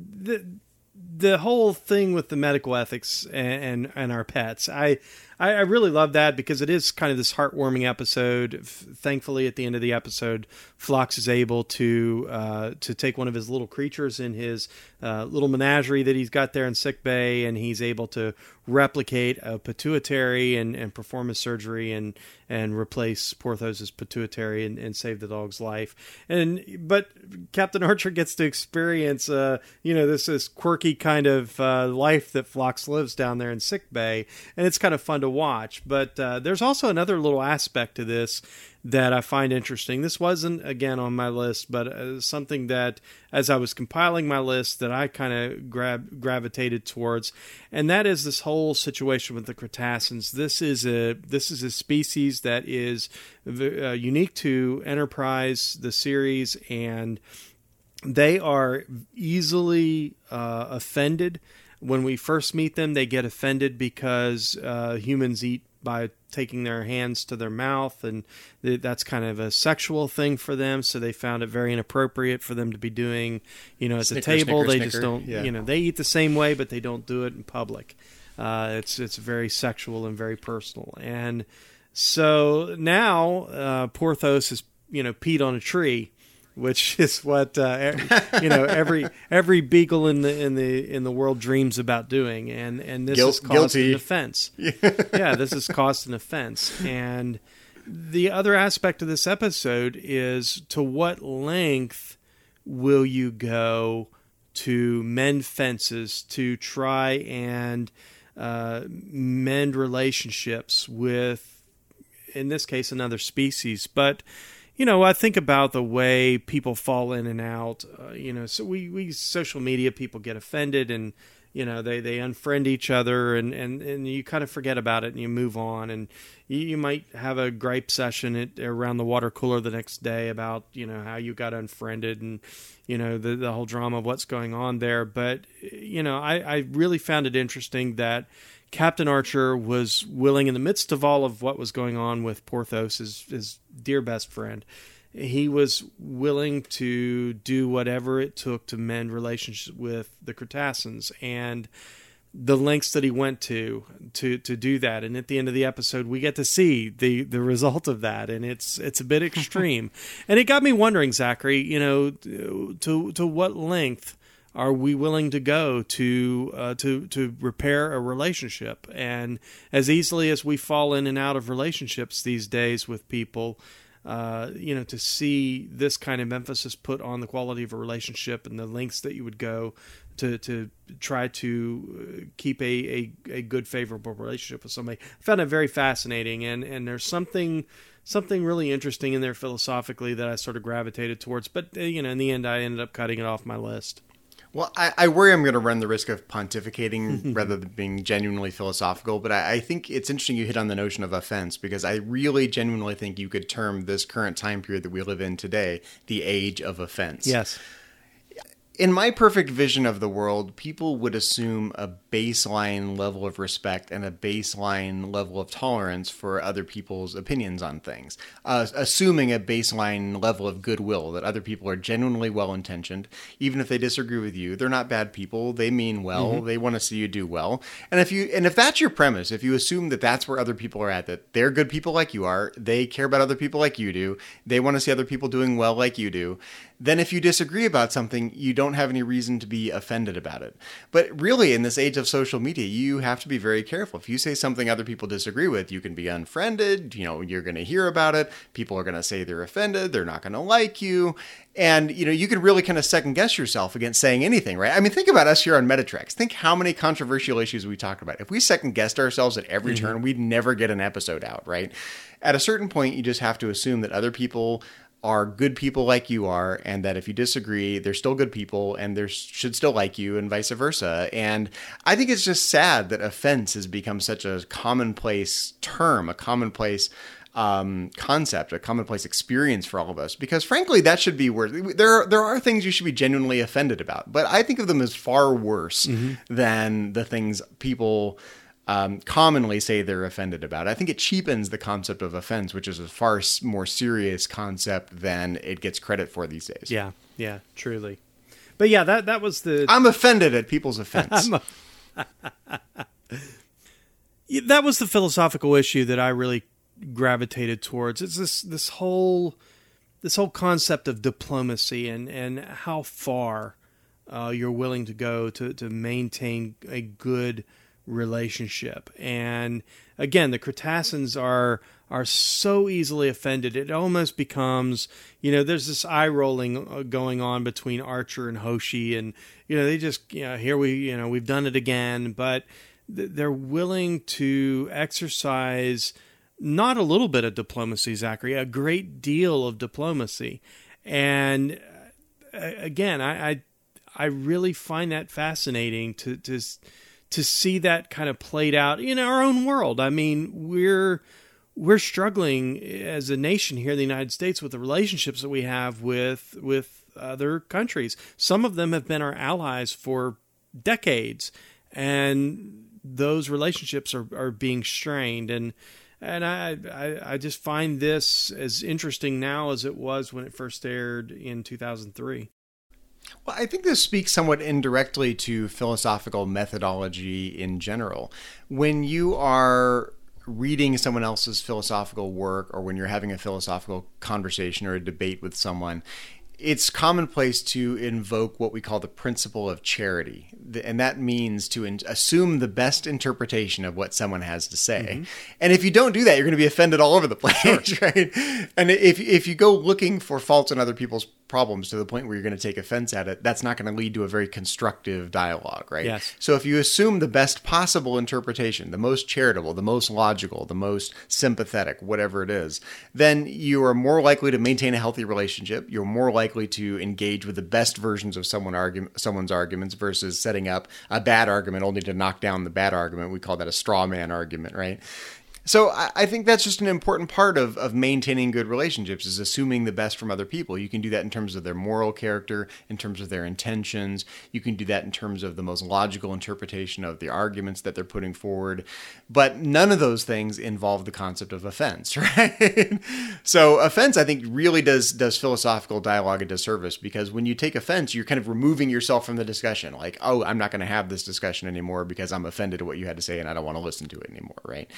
A: the whole thing with the medical ethics and our pets, I really love that because it is kind of this heartwarming episode. Thankfully, at the end of the episode, Phlox is able to take one of his little creatures in his little menagerie that he's got there in sickbay, and he's able to replicate a pituitary and perform a surgery and replace Porthos's pituitary and save the dog's life. But Captain Archer gets to experience this quirky kind of life that Phlox lives down there in sickbay, and it's kind of fun to watch. But there's also another little aspect to this that I find interesting. This wasn't, again, on my list, but something that, as I was compiling my list, that I kind of gravitated towards, and that is this whole situation with the Cretaceans. This is a species that is unique to Enterprise, the series, and they are easily offended. When we first meet them, they get offended because humans eat by taking their hands to their mouth, and that's kind of a sexual thing for them. So they found it very inappropriate for them to be doing, at the table. They just don't, they eat the same way, but they don't do it in public. It's very sexual and very personal. And so now Porthos has, peed on a tree, which is what every beagle in the world dreams about doing, and this has caused an offense. Yeah, this has caused an offense. And the other aspect of this episode is, to what length will you go to mend fences, to try and mend relationships with, in this case, another species? But I think about the way people fall in and out. So we social media people get offended and they unfriend each other and you kind of forget about it and you move on, and you might have a gripe session around the water cooler the next day about how you got unfriended and the whole drama of what's going on there. But I really found it interesting that Captain Archer was willing, in the midst of all of what was going on with Porthos, his dear best friend, he was willing to do whatever it took to mend relationships with the Cretaceans, and the lengths that he went to do that. And at the end of the episode, we get to see the result of that, and it's a bit extreme. And it got me wondering, Zachary, to what length are we willing to go to repair a relationship? And as easily as we fall in and out of relationships these days with people, to see this kind of emphasis put on the quality of a relationship and the lengths that you would go to try to keep a good, favorable relationship with somebody, I found it very fascinating. And there's something really interesting in there philosophically that I sort of gravitated towards. But, in the end, I ended up cutting it off my list.
E: Well, I worry I'm going to run the risk of pontificating rather than being genuinely philosophical, but I think it's interesting you hit on the notion of offense, because I really genuinely think you could term this current time period that we live in today the age of offense.
A: Yes.
E: In my perfect vision of the world, people would assume a baseline level of respect and a baseline level of tolerance for other people's opinions on things, assuming a baseline level of goodwill, that other people are genuinely well-intentioned. Even if they disagree with you, they're not bad people. They mean well. They want to see you do well. And if that's your premise, if you assume that that's where other people are at, that they're good people like you are, they care about other people like you do, they want to see other people doing well like you do, then if you disagree about something, you don't have any reason to be offended about it. But really, in this age of social media, you have to be very careful. If you say something other people disagree with, you can be unfriended. You're going to hear about it. People are going to say they're offended. They're not going to like you. And, you can really kind of second guess yourself against saying anything, right? I mean, think about us here on Metatrex. Think how many controversial issues we talked about. If we second guessed ourselves at every turn, we'd never get an episode out, right? At a certain point, you just have to assume that other people are good people like you are, and that if you disagree, they're still good people and they should still like you, and vice versa. And I think it's just sad that offense has become such a commonplace term, a commonplace concept, a commonplace experience for all of us, because frankly, that should be where there are things you should be genuinely offended about, but I think of them as far worse than the things people commonly say they're offended about. I think it cheapens the concept of offense, which is a far more serious concept than it gets credit for these days.
A: Yeah, truly. But yeah, that was the...
E: I'm offended at people's offense.
A: That was the philosophical issue that I really gravitated towards. It's this whole concept of diplomacy and how far you're willing to go to maintain a good relationship. And again, the Cretaceans are so easily offended. It almost becomes, there's this eye rolling going on between Archer and Hoshi, and they just, here we've done it again. But they're willing to exercise not a little bit of diplomacy, Zachary, a great deal of diplomacy. And again, I really find that fascinating to see that kind of played out in our own world. I mean, we're struggling as a nation here in the United States with the relationships that we have with other countries. Some of them have been our allies for decades, and those relationships are being strained. And I just find this as interesting now as it was when it first aired in 2003.
E: Well, I think this speaks somewhat indirectly to philosophical methodology in general. When you are reading someone else's philosophical work, or when you're having a philosophical conversation or a debate with someone, it's commonplace to invoke what we call the principle of charity. And that means to assume the best interpretation of what someone has to say. And if you don't do that, you're going to be offended all over the place, right? And if you go looking for faults in other people's problems to the point where you're going to take offense at it, that's not going to lead to a very constructive dialogue, right?
A: Yes.
E: So if you assume the best possible interpretation, the most charitable, the most logical, the most sympathetic, whatever it is, then you are more likely to maintain a healthy relationship. You're more likely to engage with the best versions of someone's arguments versus setting up a bad argument only to knock down the bad argument. We call that a straw man argument, right? So I think that's just an important part of maintaining good relationships, is assuming the best from other people. You can do that in terms of their moral character, in terms of their intentions. You can do that in terms of the most logical interpretation of the arguments that they're putting forward. But none of those things involve the concept of offense, right? So offense, I think, really does philosophical dialogue a disservice, because when you take offense, you're kind of removing yourself from the discussion. Like, oh, I'm not going to have this discussion anymore because I'm offended at what you had to say and I don't want to listen to it anymore, right?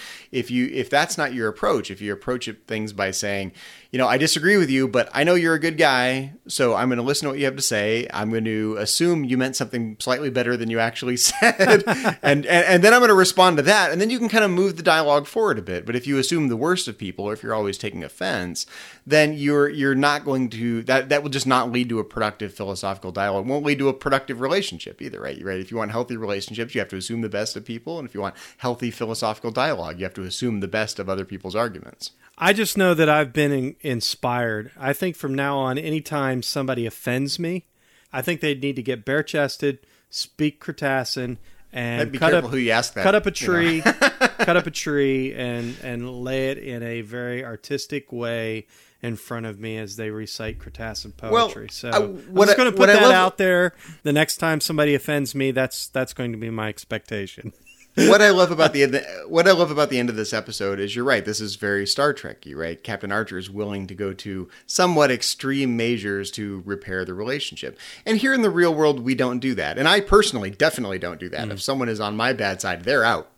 E: If that's not your approach, if you approach things by saying, I disagree with you, but I know you're a good guy, so I'm going to listen to what you have to say. I'm going to assume you meant something slightly better than you actually said, and then I'm going to respond to that, and then you can kind of move the dialogue forward a bit. But if you assume the worst of people, or if you're always taking offense, then you're not going to, that will just not lead to a productive philosophical dialogue. It won't lead to a productive relationship either, right? If you want healthy relationships, you have to assume the best of people, and if you want healthy philosophical dialogue, you have to assume the best of other people's arguments.
A: I just know that I've been inspired. I think from now on, anytime somebody offends me, I think they need to get bare-chested, speak Cratacian, and
E: be careful who you ask that.
A: Cut up a tree, cut up a tree, and lay it in a very artistic way in front of me as they recite Cratacian poetry. So I'm just going to put that out there. The next time somebody offends me, that's going to be my expectation.
E: What I love about the end of this episode is, you're right, this is very Star Trek-y, right? Captain Archer is willing to go to somewhat extreme measures to repair the relationship. And here in the real world, we don't do that. And I personally definitely don't do that. If someone is on my bad side, they're out.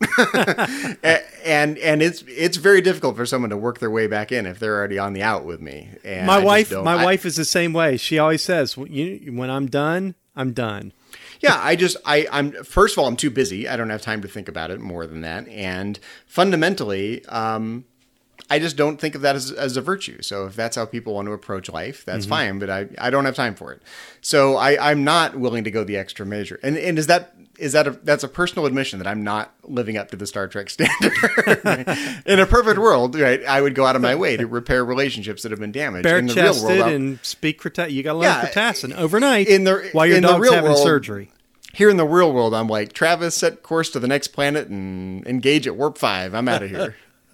E: and it's very difficult for someone to work their way back in if they're already on the out with me. And
A: my wife is the same way. She always says, when I'm done, I'm done.
E: Yeah, I'm first of all, I'm too busy. I don't have time to think about it more than that. And fundamentally, I just don't think of that as a virtue. So if that's how people want to approach life, that's fine, but I don't have time for it. So I'm not willing to go the extra measure. And that's a personal admission that I'm not living up to the Star Trek standard. In a perfect world, right, I would go out of my way to repair relationships that have been damaged.
A: Bare-chested and speak Cratacian. You got to learn Cratacian overnight while your dog's having surgery.
E: Here in the real world, I'm like, Travis, set course to the next planet and engage at Warp 5. I'm out of here.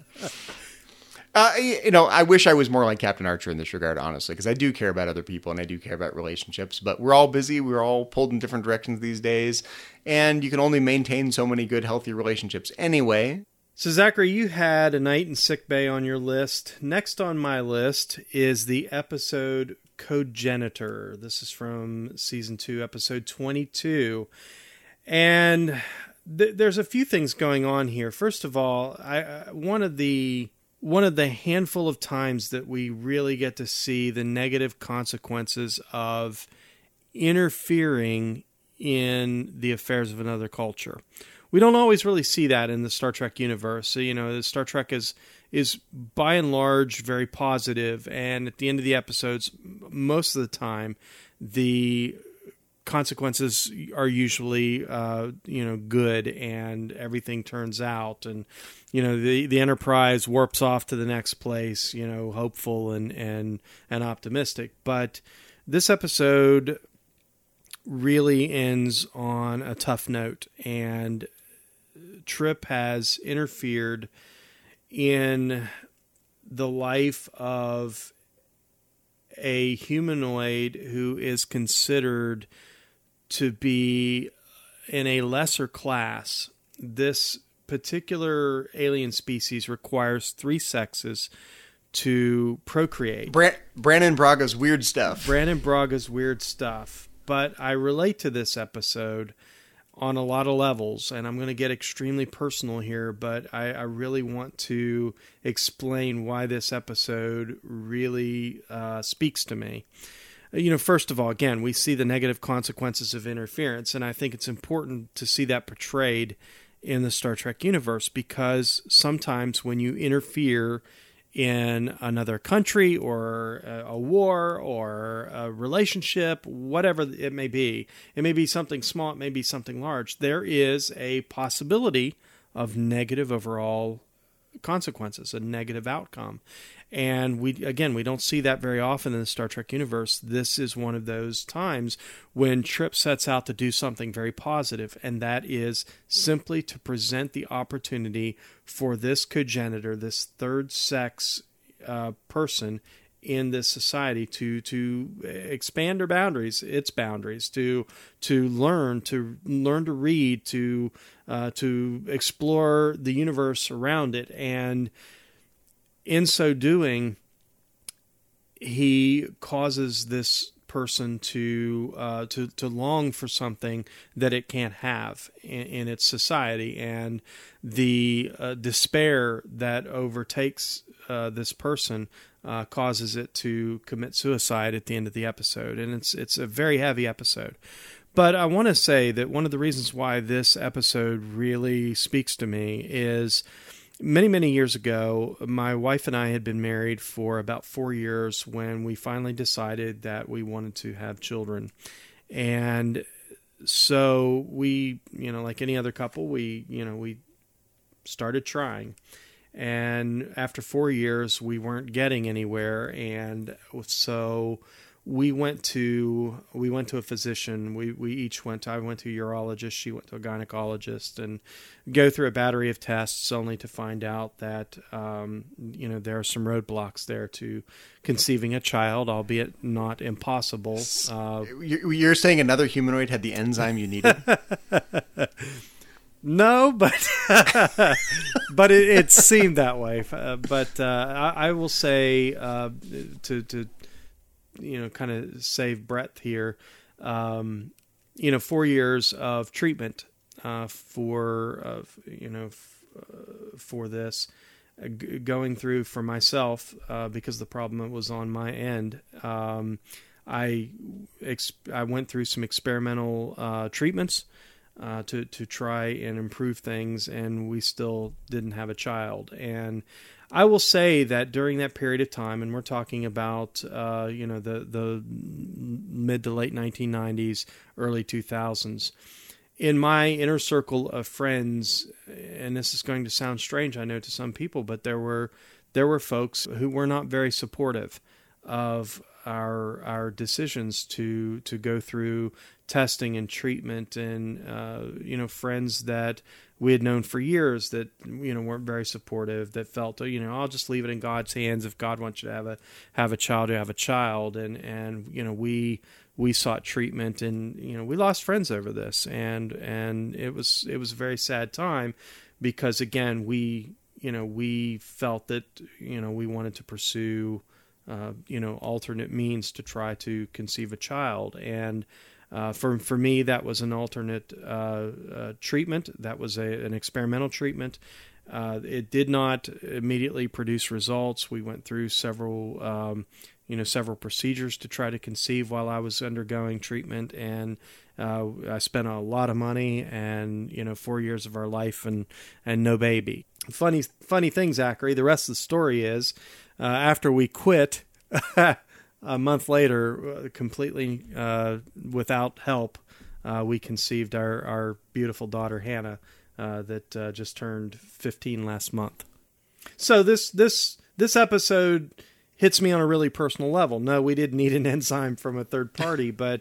E: I wish I was more like Captain Archer in this regard, honestly, because I do care about other people and I do care about relationships, but we're all busy. We're all pulled in different directions these days, and you can only maintain so many good, healthy relationships anyway.
A: So, Zachary, you had A Night in Sick Bay on your list. Next on my list is the episode Cogenitor. This is from Season 2, Episode 22. And there's a few things going on here. First of all, one of the handful of times that we really get to see the negative consequences of interfering in the affairs of another culture. We don't always really see that in the Star Trek universe. So, the Star Trek is by and large very positive, and at the end of the episodes, most of the time, the consequences are usually good, and everything turns out, and the Enterprise warps off to the next place, hopeful and optimistic. But this episode really ends on a tough note, and Trip has interfered in the life of a humanoid who is considered to be in a lesser class. This particular alien species requires 3 sexes to procreate.
E: Brannon Braga's weird stuff.
A: But I relate to this episode on a lot of levels, and I'm going to get extremely personal here, but I really want to explain why this episode really speaks to me. First of all, again, we see the negative consequences of interference, and I think it's important to see that portrayed in the Star Trek universe, because sometimes when you interfere in another country or a war or a relationship, whatever it may be. It may be something small, it may be something large. There is a possibility of negative overall consequences, a negative outcome. And we don't see that very often in the Star Trek universe. This is one of those times when Trip sets out to do something very positive, and that is simply to present the opportunity for this cogenitor, this third sex person in this society to expand their boundaries, its boundaries, to learn to read, to explore the universe around it. And in so doing, he causes this person to long for something that it can't have in its society, and the despair that overtakes this person causes it to commit suicide at the end of the episode. And it's a very heavy episode. But I want to say that one of the reasons why this episode really speaks to me is many, many years ago, my wife and I had been married for about 4 years when we finally decided that we wanted to have children. And so we, like any other couple, we started trying. And after 4 years, we weren't getting anywhere. And so we went to a physician. We each went. I went to a urologist. She went to a gynecologist, and go through a battery of tests, only to find out that there are some roadblocks there to conceiving a child, albeit not impossible.
E: You're saying another humanoid had the enzyme you needed?
A: No, but but it seemed that way. But I will say to kind of save breath here, 4 years of treatment for this, going through for myself because the problem was on my end. I went through some experimental treatments to try and improve things, and we still didn't have a child. And I will say that during that period of time, and we're talking about the mid to late 1990s, early 2000s, in my inner circle of friends, and this is going to sound strange, I know, to some people, but there were folks who were not very supportive of our decisions to go through testing and treatment, and friends that we had known for years that weren't very supportive, that felt I'll just leave it in God's hands. If God wants you to have a child, you have a child. And we sought treatment, and we lost friends over this, and it was a very sad time, because again we felt that we wanted to pursue alternate means to try to conceive a child. And for me, that was an alternate treatment. That was an experimental treatment. It did not immediately produce results. We went through several procedures to try to conceive while I was undergoing treatment, and I spent a lot of money, and 4 years of our life, and no baby. Funny thing, Zachary. The rest of the story is, after we quit, a month later, completely without help, we conceived our beautiful daughter Hannah, that just turned 15 last month. So this episode hits me on a really personal level. No, we didn't need an enzyme from a third party, but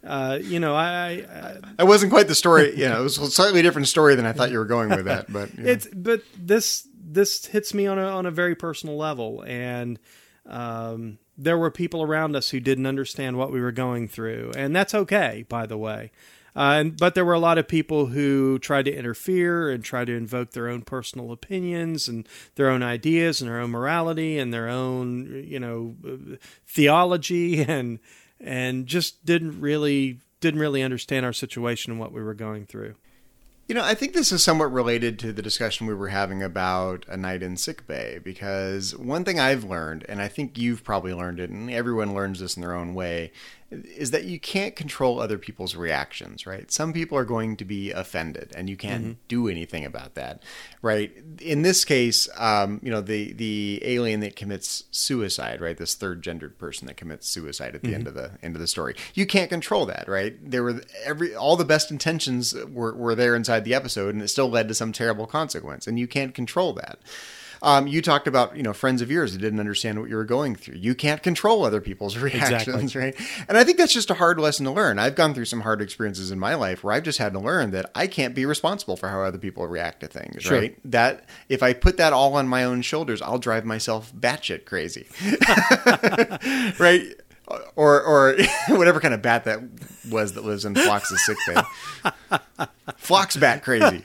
A: I
E: wasn't quite the story. It was a slightly different story than I thought you were going with that. But
A: but this hits me on a very personal level, and there were people around us who didn't understand what we were going through, and that's okay, by the way. But there were a lot of people who tried to interfere and tried to invoke their own personal opinions and their own ideas and their own morality and their own, theology, and just didn't really understand our situation and what we were going through.
E: I think this is somewhat related to the discussion we were having about A Night in Sickbay, because one thing I've learned, and I think you've probably learned it, and everyone learns this in their own way, is that you can't control other people's reactions, right? Some people are going to be offended, and you can't do anything about that, right? In this case, the alien that commits suicide, right? This third gendered person that commits suicide at the end of the story. You can't control that, right? There were all the best intentions were there inside the episode, and it still led to some terrible consequence, and you can't control that. You talked about, friends of yours that didn't understand what you were going through. You can't control other people's reactions, right? And I think that's just a hard lesson to learn. I've gone through some hard experiences in my life where I've just had to learn that I can't be responsible for how other people react to things, right? That if I put that all on my own shoulders, I'll drive myself batshit crazy, right? Or whatever kind of bat that was that lives in Phlox's sickbay. Phlox bat crazy.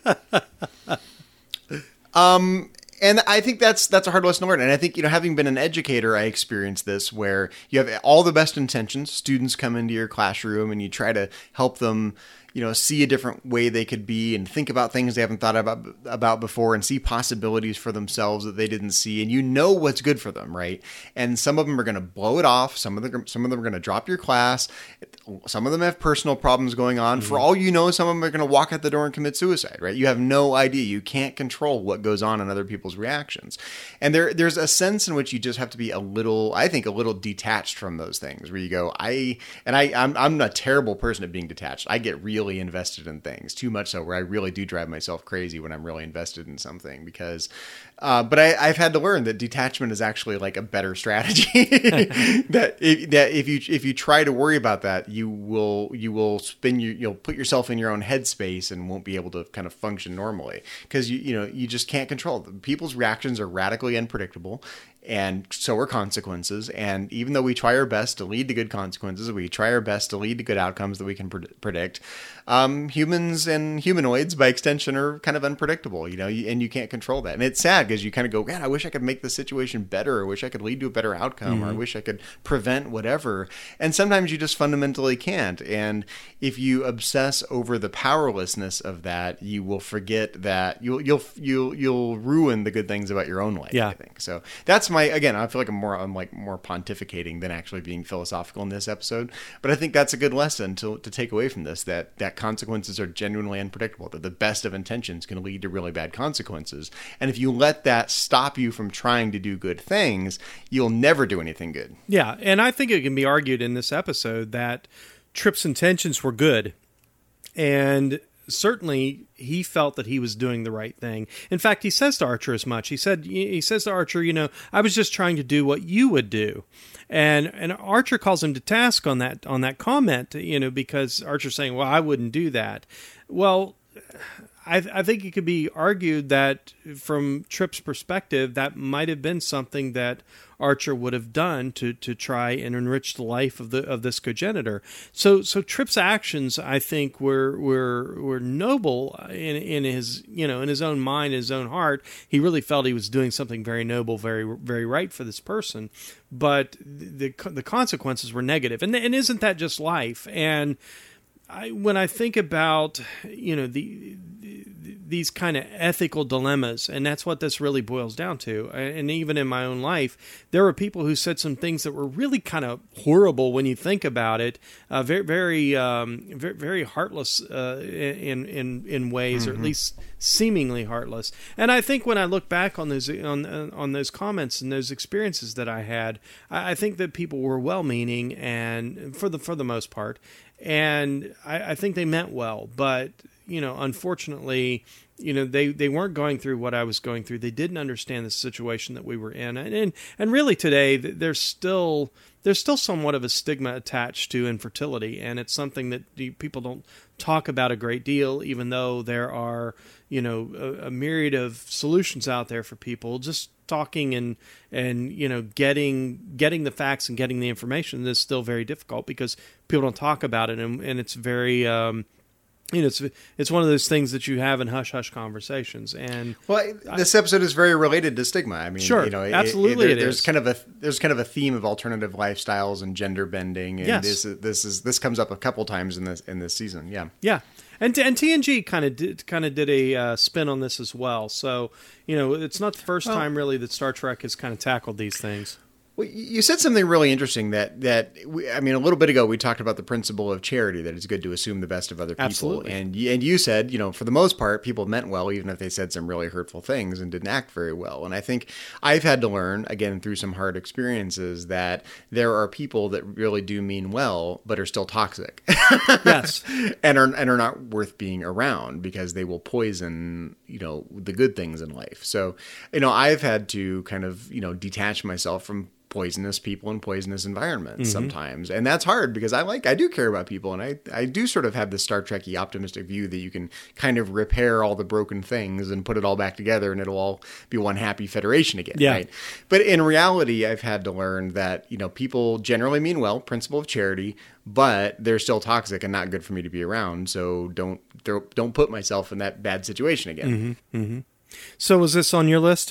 E: And I think that's a hard lesson to learn. And I think, having been an educator, I experienced this where you have all the best intentions. Students come into your classroom and you try to help them, see a different way they could be and think about things they haven't thought about before and see possibilities for themselves that they didn't see. And what's good for them, right? And some of them are going to blow it off. Some of them are going to drop your class. Some of them have personal problems going on. For all you know, some of them are going to walk out the door and commit suicide, right? You have no idea. You can't control what goes on in other people's reactions. And there's a sense in which you just have to be a little detached from those things where you go, I'm a terrible person at being detached. I get really invested in things, too much so where I really do drive myself crazy when I'm really invested in something because but I've had to learn that detachment is actually like a better strategy. that if you try to worry about that, you'll put yourself in your own headspace and won't be able to kind of function normally because you just can't control them. People's reactions are radically unpredictable. And so are consequences. And even though we try our best to lead to good consequences, we try our best to lead to good outcomes that we can predict. Humans and humanoids, by extension, are kind of unpredictable, and you can't control that. And it's sad because you kind of go, man, I wish I could make the situation better. I wish I could lead to a better outcome. Or I wish I could prevent whatever. And sometimes you just fundamentally can't. And if you obsess over the powerlessness of that, you will forget that you'll ruin the good things about your own life.
A: Yeah.
E: I think so. That's I feel like I'm more pontificating than actually being philosophical in this episode. But I think that's a good lesson to take away from this, that consequences are genuinely unpredictable, that the best of intentions can lead to really bad consequences. And if you let that stop you from trying to do good things, you'll never do anything good.
A: Yeah, and I think it can be argued in this episode that Trip's intentions were good. And certainly he felt that he was doing the right thing. In fact, he says to Archer as much. He says to Archer, I was just trying to do what you would do. And Archer calls him to task on that comment, because Archer's saying, well, I wouldn't do that. Well, I think it could be argued that from Trip's perspective, that might have been something that Archer would have done to try and enrich the life of this cogenitor. So Trip's actions, I think, were noble in his in his own mind, his own heart. He really felt he was doing something very noble, very very right for this person. But the consequences were negative, and isn't that just life? And when I think about these kind of ethical dilemmas, and that's what this really boils down to. And even in my own life, there were people who said some things that were really kind of horrible when you think about it, very, very, very heartless in ways, or at least seemingly heartless. And I think when I look back on those comments and those experiences that I had, I think that people were well-meaning, and for the most part, and I think they meant well, but unfortunately, they weren't going through what I was going through. They didn't understand the situation that we were in, and really today there's still somewhat of a stigma attached to infertility, and it's something that people don't talk about a great deal, even though there are a myriad of solutions out there for people. Just talking and getting the facts and getting the information is still very difficult because people don't talk about it, and it's very it's one of those things that you have in hush-hush conversations. And
E: this episode is very related to stigma. I mean,
A: sure, absolutely,
E: there's kind of a theme of alternative lifestyles and gender bending, and
A: yes.
E: this comes up a couple times in this season. Yeah.
A: And TNG kind of did a spin on this as well. So it's not the first time really that Star Trek has kind of tackled these things.
E: Well, you said something really interesting that a little bit ago we talked about the principle of charity, that it's good to assume the best of other people.
A: Absolutely.
E: And you said, for the most part, people meant well, even if they said some really hurtful things and didn't act very well. And I think I've had to learn, again, through some hard experiences, that there are people that really do mean well, but are still toxic.
A: Yes.
E: and are not worth being around because they will poison, the good things in life. So, I've had to kind of, detach myself from poisonous people and poisonous environments sometimes. And that's hard because I do care about people. And I do sort of have this Star Trek-y optimistic view that you can kind of repair all the broken things and put it all back together and it'll all be one happy federation again.
A: Yeah.
E: Right. But in reality, I've had to learn that, people generally mean well, principle of charity, but they're still toxic and not good for me to be around. So don't put myself in that bad situation again.
A: So was this on your list?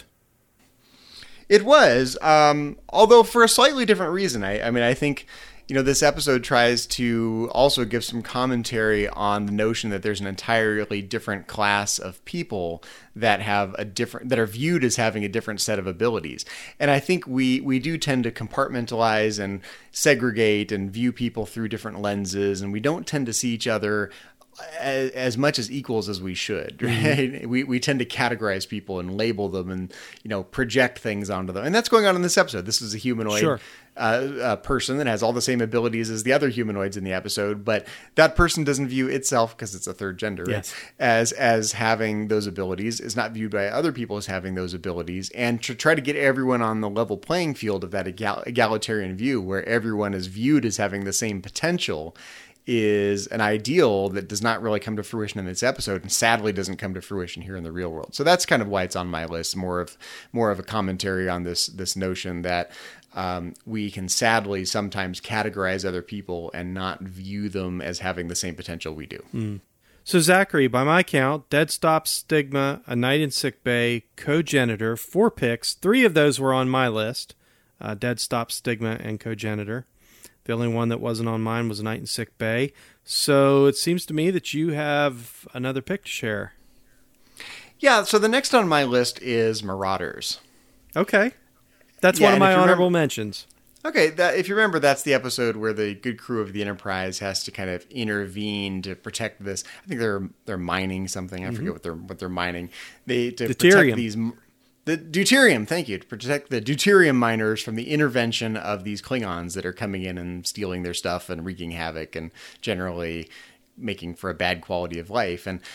E: It was, although for a slightly different reason. I think, this episode tries to also give some commentary on the notion that there's an entirely different class of people that that are viewed as having a different set of abilities. And I think we do tend to compartmentalize and segregate and view people through different lenses, and we don't tend to see each other as much as equals as we should, right? We tend to categorize people and label them and, project things onto them. And that's going on in this episode. This is a humanoid person that has all the same abilities as the other humanoids in the episode, but that person doesn't view itself, because it's a third gender,
A: yes,
E: as having those abilities, is not viewed by other people as having those abilities. And to try to get everyone on the level playing field of that egalitarian view, where everyone is viewed as having the same potential, is an ideal that does not really come to fruition in this episode, and sadly doesn't come to fruition here in the real world. So that's kind of why it's on my list, more of a commentary on this notion that we can sadly sometimes categorize other people and not view them as having the same potential we do.
A: So Zachary, by my count, Dead Stop, Stigma, A Night in Sick Bay, Co-Genitor, 4 picks. 3 of those were on my list, Dead Stop, Stigma, and Co-Genitor. The only one that wasn't on mine was A Night in Sick Bay. So it seems to me that you have another pick to share.
E: Yeah, so the next on my list is Marauders.
A: Okay. That's one of my honorable mentions.
E: Okay, if you remember, that's the episode where the good crew of the Enterprise has to kind of intervene to protect this. I think they're mining something. I forget what they're mining. Protect these... The deuterium, thank you, to protect the deuterium miners from the intervention of these Klingons that are coming in and stealing their stuff and wreaking havoc and generally making for a bad quality of life. And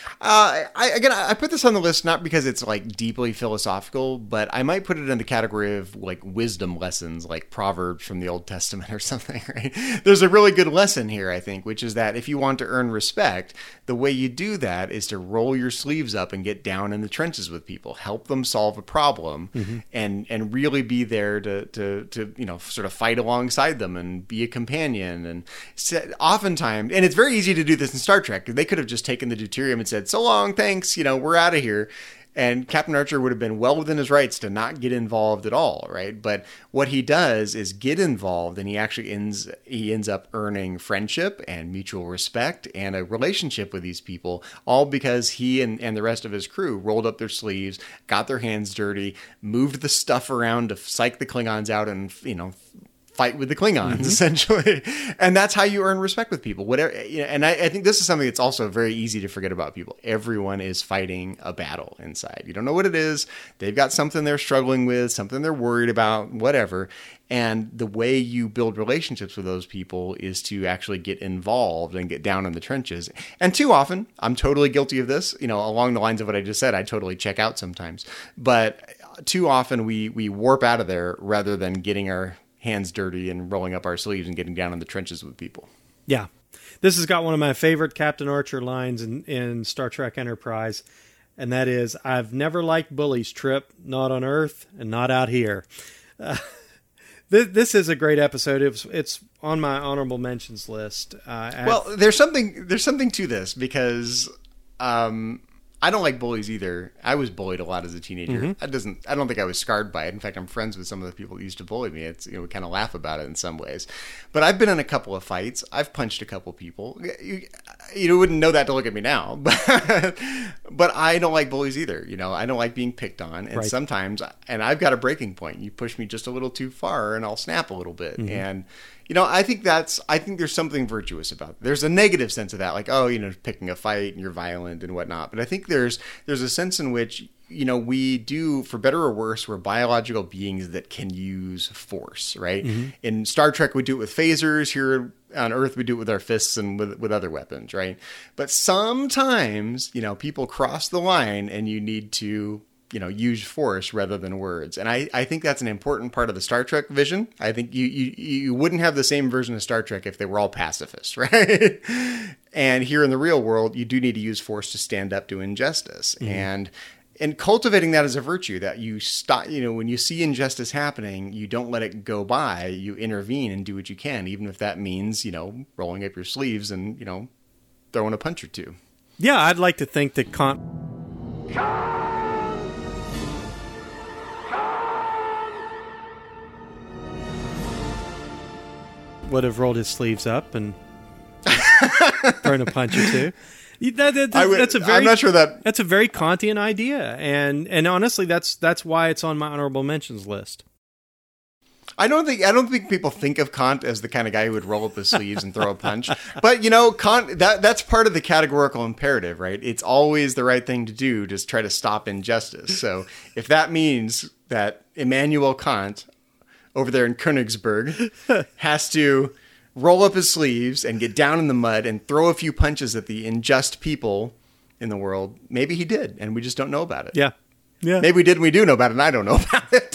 E: I put this on the list not because it's like deeply philosophical, but I might put it in the category of like wisdom lessons, like Proverbs from the Old Testament or something, right? There's a really good lesson here, I think, which is that if you want to earn respect, the way you do that is to roll your sleeves up and get down in the trenches with people, help them solve a problem, and really be there to sort of fight alongside them and be a companion. And oftentimes, and it's very easy to do this in Star Trek. They could have just taken the deuterium and said, "So long, thanks, we're out of here." And Captain Archer would have been well within his rights to not get involved at all, right? But what he does is get involved, and he actually ends up earning friendship and mutual respect and a relationship with these people, all because he and the rest of his crew rolled up their sleeves, got their hands dirty, moved the stuff around to psych the Klingons out and, fight with the Klingons, essentially. And that's how you earn respect with people. Whatever, and I think this is something that's also very easy to forget about people. Everyone is fighting a battle inside. You don't know what it is. They've got something they're struggling with, something they're worried about, whatever. And the way you build relationships with those people is to actually get involved and get down in the trenches. And too often, I'm totally guilty of this, along the lines of what I just said, I totally check out sometimes. But too often we warp out of there rather than getting our hands dirty and rolling up our sleeves and getting down in the trenches with people.
A: Yeah. This has got one of my favorite Captain Archer lines in Star Trek Enterprise, and that is, "I've never liked bullies, Trip, not on Earth and not out here." This is a great episode. It's on my honorable mentions list.
E: Well, there's something to this because I don't like bullies either. I was bullied a lot as a teenager. I don't think I was scarred by it. In fact, I'm friends with some of the people that used to bully me. It's, we kind of laugh about it in some ways. But I've been in a couple of fights. I've punched a couple people. You wouldn't know that to look at me now, but I don't like bullies either. I don't like being picked on, and sometimes, and I've got a breaking point. You push me just a little too far, and I'll snap a little bit. And I think there's something virtuous about it. There's a negative sense of that, like, picking a fight and you're violent and whatnot. But I think there's a sense in which, we do, for better or worse, we're biological beings that can use force, right? In Star Trek, we do it with phasers. Here on Earth, we do it with our fists and with other weapons, right? But sometimes, people cross the line and you need to, use force rather than words. And I think that's an important part of the Star Trek vision. I think you wouldn't have the same version of Star Trek if they were all pacifists, right? And here in the real world, you do need to use force to stand up to injustice. And cultivating that as a virtue, that you stop, when you see injustice happening, you don't let it go by, you intervene and do what you can, even if that means, rolling up your sleeves and, throwing a punch or two.
A: Yeah, I'd like to think that Kant would have rolled his sleeves up and thrown a punch or two. I'm not sure that's a very Kantian idea, and honestly, that's why it's on my honorable mentions list.
E: I don't think people think of Kant as the kind of guy who would roll up his sleeves and throw a punch. But Kant, that's part of the categorical imperative, right? It's always the right thing to do to try to stop injustice. So if that means that Immanuel Kant over there in Königsberg has to roll up his sleeves and get down in the mud and throw a few punches at the unjust people in the world, maybe he did, and we just don't know about it.
A: Yeah.
E: Maybe we did and we do know about it, and I don't know about it.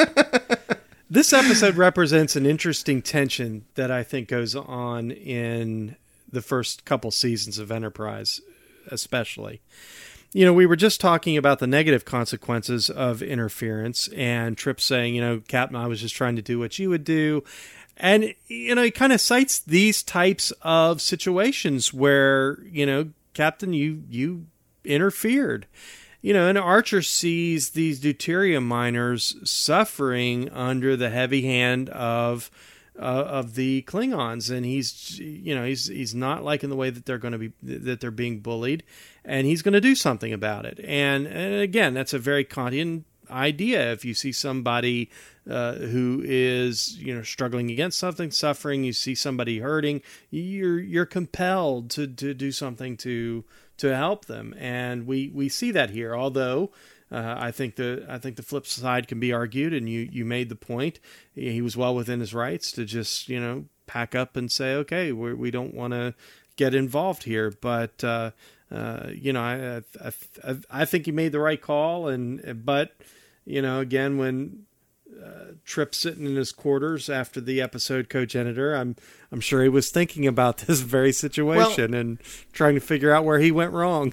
A: This episode represents an interesting tension that I think goes on in the first couple seasons of Enterprise, especially. We were just talking about the negative consequences of interference, and Trip saying, Captain, I was just trying to do what you would do. And, he kind of cites these types of situations where, Captain, you interfered. And Archer sees these deuterium miners suffering under the heavy hand of the Klingons, and he's not liking the way that they're being bullied, and he's going to do something about it. And again, that's a very Kantian idea. If you see somebody who is struggling against something, suffering, you see somebody hurting, you're compelled to do something to help them, and we see that here. Although I think the flip side can be argued, and you made the point. He was well within his rights to just pack up and say, okay, we don't want to get involved here. But I think he made the right call, but again, when Trip sitting in his quarters after the episode co-genitor, I'm sure he was thinking about this very situation and trying to figure out where he went wrong.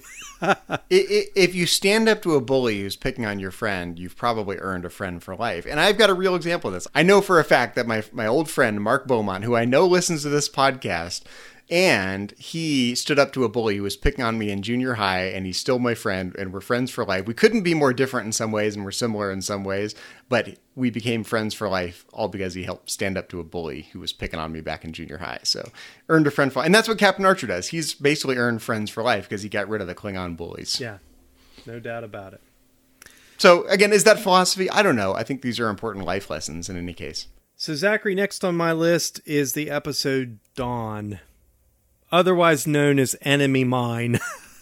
E: If you stand up to a bully who's picking on your friend, you've probably earned a friend for life. And I've got a real example of this. I know for a fact that my old friend Mark Beaumont, who I know listens to this podcast, and he stood up to a bully who was picking on me in junior high, and he's still my friend, and we're friends for life. We couldn't be more different in some ways, and we're similar in some ways, but we became friends for life, all because he helped stand up to a bully who was picking on me back in junior high. So earned a friend for life. And that's what Captain Archer does. He's basically earned friends for life because he got rid of the Klingon bullies.
A: Yeah, no doubt about it.
E: So again, is that philosophy? I don't know. I think these are important life lessons in any case.
A: So Zachary, next on my list is the episode Dawn, otherwise known as Enemy Mine.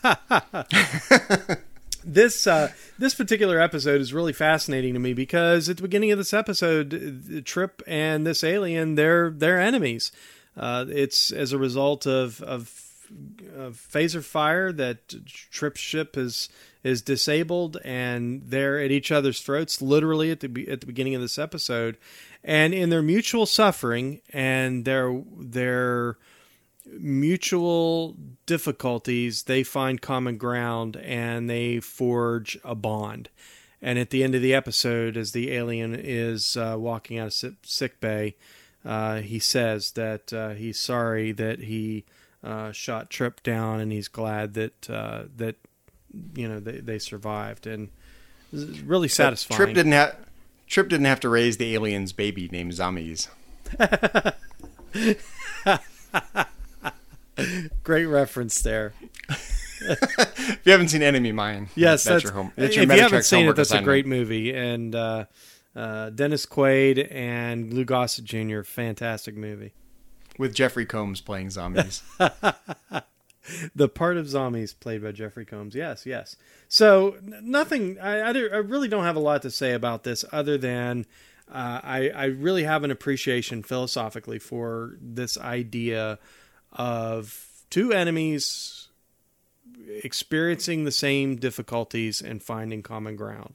A: This particular episode is really fascinating to me because at the beginning of this episode, Trip and this alien, they're enemies. It's as a result of phaser fire that Trip's ship is disabled, and they're at each other's throats, literally at the beginning of this episode. And in their mutual suffering and their mutual difficulties, they find common ground and they forge a bond. And at the end of the episode, as the alien is walking out of sick bay, he says that he's sorry that he shot Trip down, and he's glad that they survived, and it was really satisfying.
E: Trip didn't have to raise the alien's baby named Zombies.
A: Great reference there.
E: If you haven't seen Enemy Mine,
A: yes,
E: that's your home.
A: If you haven't seen it, that's a great movie. And Dennis Quaid and Lou Gossett Jr., fantastic movie.
E: With Jeffrey Combs playing zombies.
A: The part of zombies played by Jeffrey Combs. Yes. So nothing. I really don't have a lot to say about this other than I really have an appreciation philosophically for this idea of two enemies experiencing the same difficulties and finding common ground.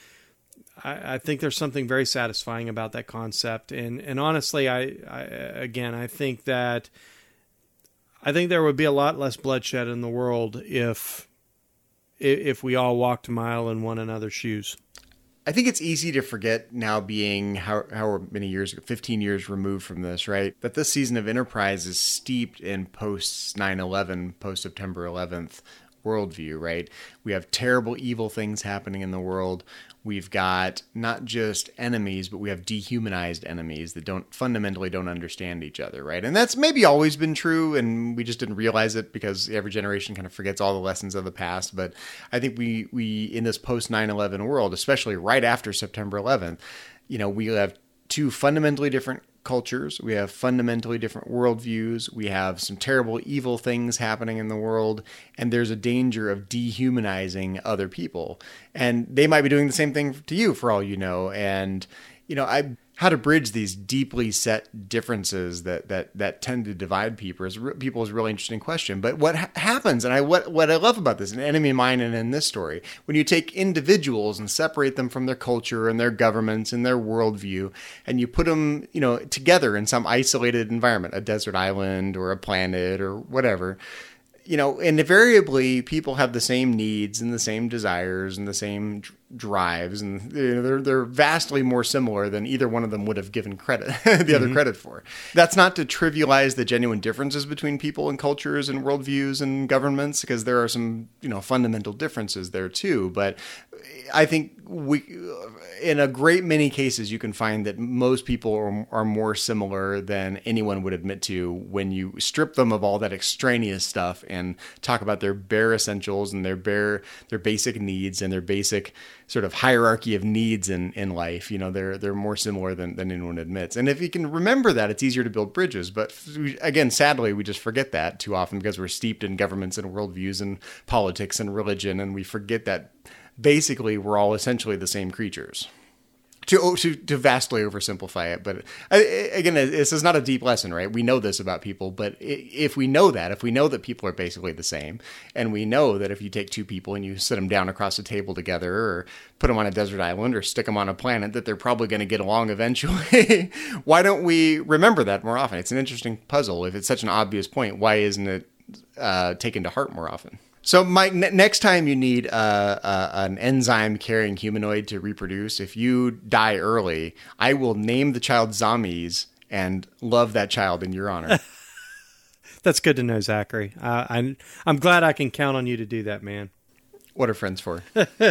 A: I think there's something very satisfying about that concept, and honestly, I think that there would be a lot less bloodshed in the world if we all walked a mile in one another's shoes.
E: I think it's easy to forget now, being how many years, 15 years removed from this, right? That this season of Enterprise is steeped in post 9/11, post September 11th worldview, right? We have terrible, evil things happening in the world. We've got not just enemies, but we have dehumanized enemies that fundamentally don't understand each other, right? And that's maybe always been true, and we just didn't realize it because every generation kind of forgets all the lessons of the past. But I think we in this post 9/11 world, especially right after September 11th, we have two fundamentally different cultures. We have fundamentally different worldviews. We have some terrible, evil things happening in the world, and there's a danger of dehumanizing other people. And they might be doing the same thing to you, for all you know. And how to bridge these deeply set differences that tend to divide people is a really interesting question. But what happens, and what I love about this, in Enemy Mine and in this story, when you take individuals and separate them from their culture and their governments and their worldview, and you put them, together in some isolated environment, a desert island or a planet or whatever, and invariably people have the same needs and the same desires and the same drives, and they're vastly more similar than either one of them would have given the other credit for. That's not to trivialize the genuine differences between people and cultures and worldviews and governments, because there are some fundamental differences there too. But I think in a great many cases, you can find that most people are more similar than anyone would admit to when you strip them of all that extraneous stuff and talk about their bare essentials and their basic needs and their basic sort of hierarchy of needs in life. They're more similar than anyone admits. And if you can remember that, it's easier to build bridges. But again, sadly, we just forget that too often because we're steeped in governments and worldviews and politics and religion, and we forget that basically we're all essentially the same creatures. To vastly oversimplify it, but again, this is not a deep lesson, right? We know this about people, but if we know that people are basically the same, and we know that if you take two people and you sit them down across a table together, or put them on a desert island, or stick them on a planet, that they're probably going to get along eventually, why don't we remember that more often? It's an interesting puzzle. If it's such an obvious point, why isn't it taken to heart more often? So, Mike, next time you need an enzyme-carrying humanoid to reproduce, if you die early, I will name the child Zombies and love that child in your honor.
A: That's good to know, Zachary. I'm glad I can count on you to do that, man.
E: What are friends for?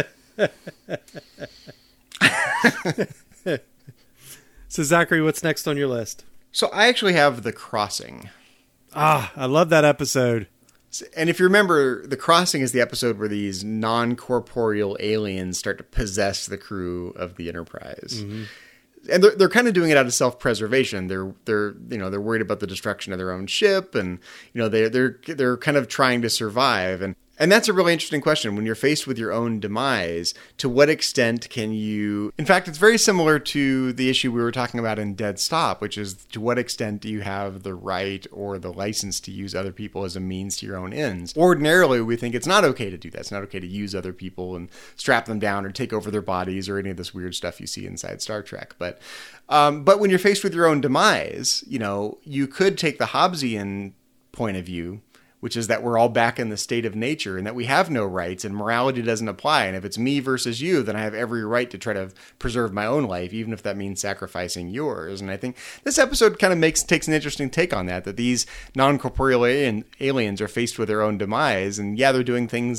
A: So, Zachary, what's next on your list?
E: So, I actually have The Crossing.
A: I love that episode.
E: And if you remember, The Crossing is the episode where these non-corporeal aliens start to possess the crew of the Enterprise. Mm-hmm. And they're kind of doing it out of self-preservation. They're worried about the destruction of their own ship, and they're kind of trying to survive. And that's a really interesting question. When you're faced with your own demise, to what extent can you... In fact, it's very similar to the issue we were talking about in Dead Stop, which is to what extent do you have the right or the license to use other people as a means to your own ends? Ordinarily, we think it's not okay to do that. It's not okay to use other people and strap them down or take over their bodies or any of this weird stuff you see inside Star Trek. But when you're faced with your own demise, you could take the Hobbesian point of view, which is that we're all back in the state of nature and that we have no rights and morality doesn't apply. And if it's me versus you, then I have every right to try to preserve my own life, even if that means sacrificing yours. And I think this episode kind of takes an interesting take on that these non-corporeal aliens are faced with their own demise. And yeah, they're doing things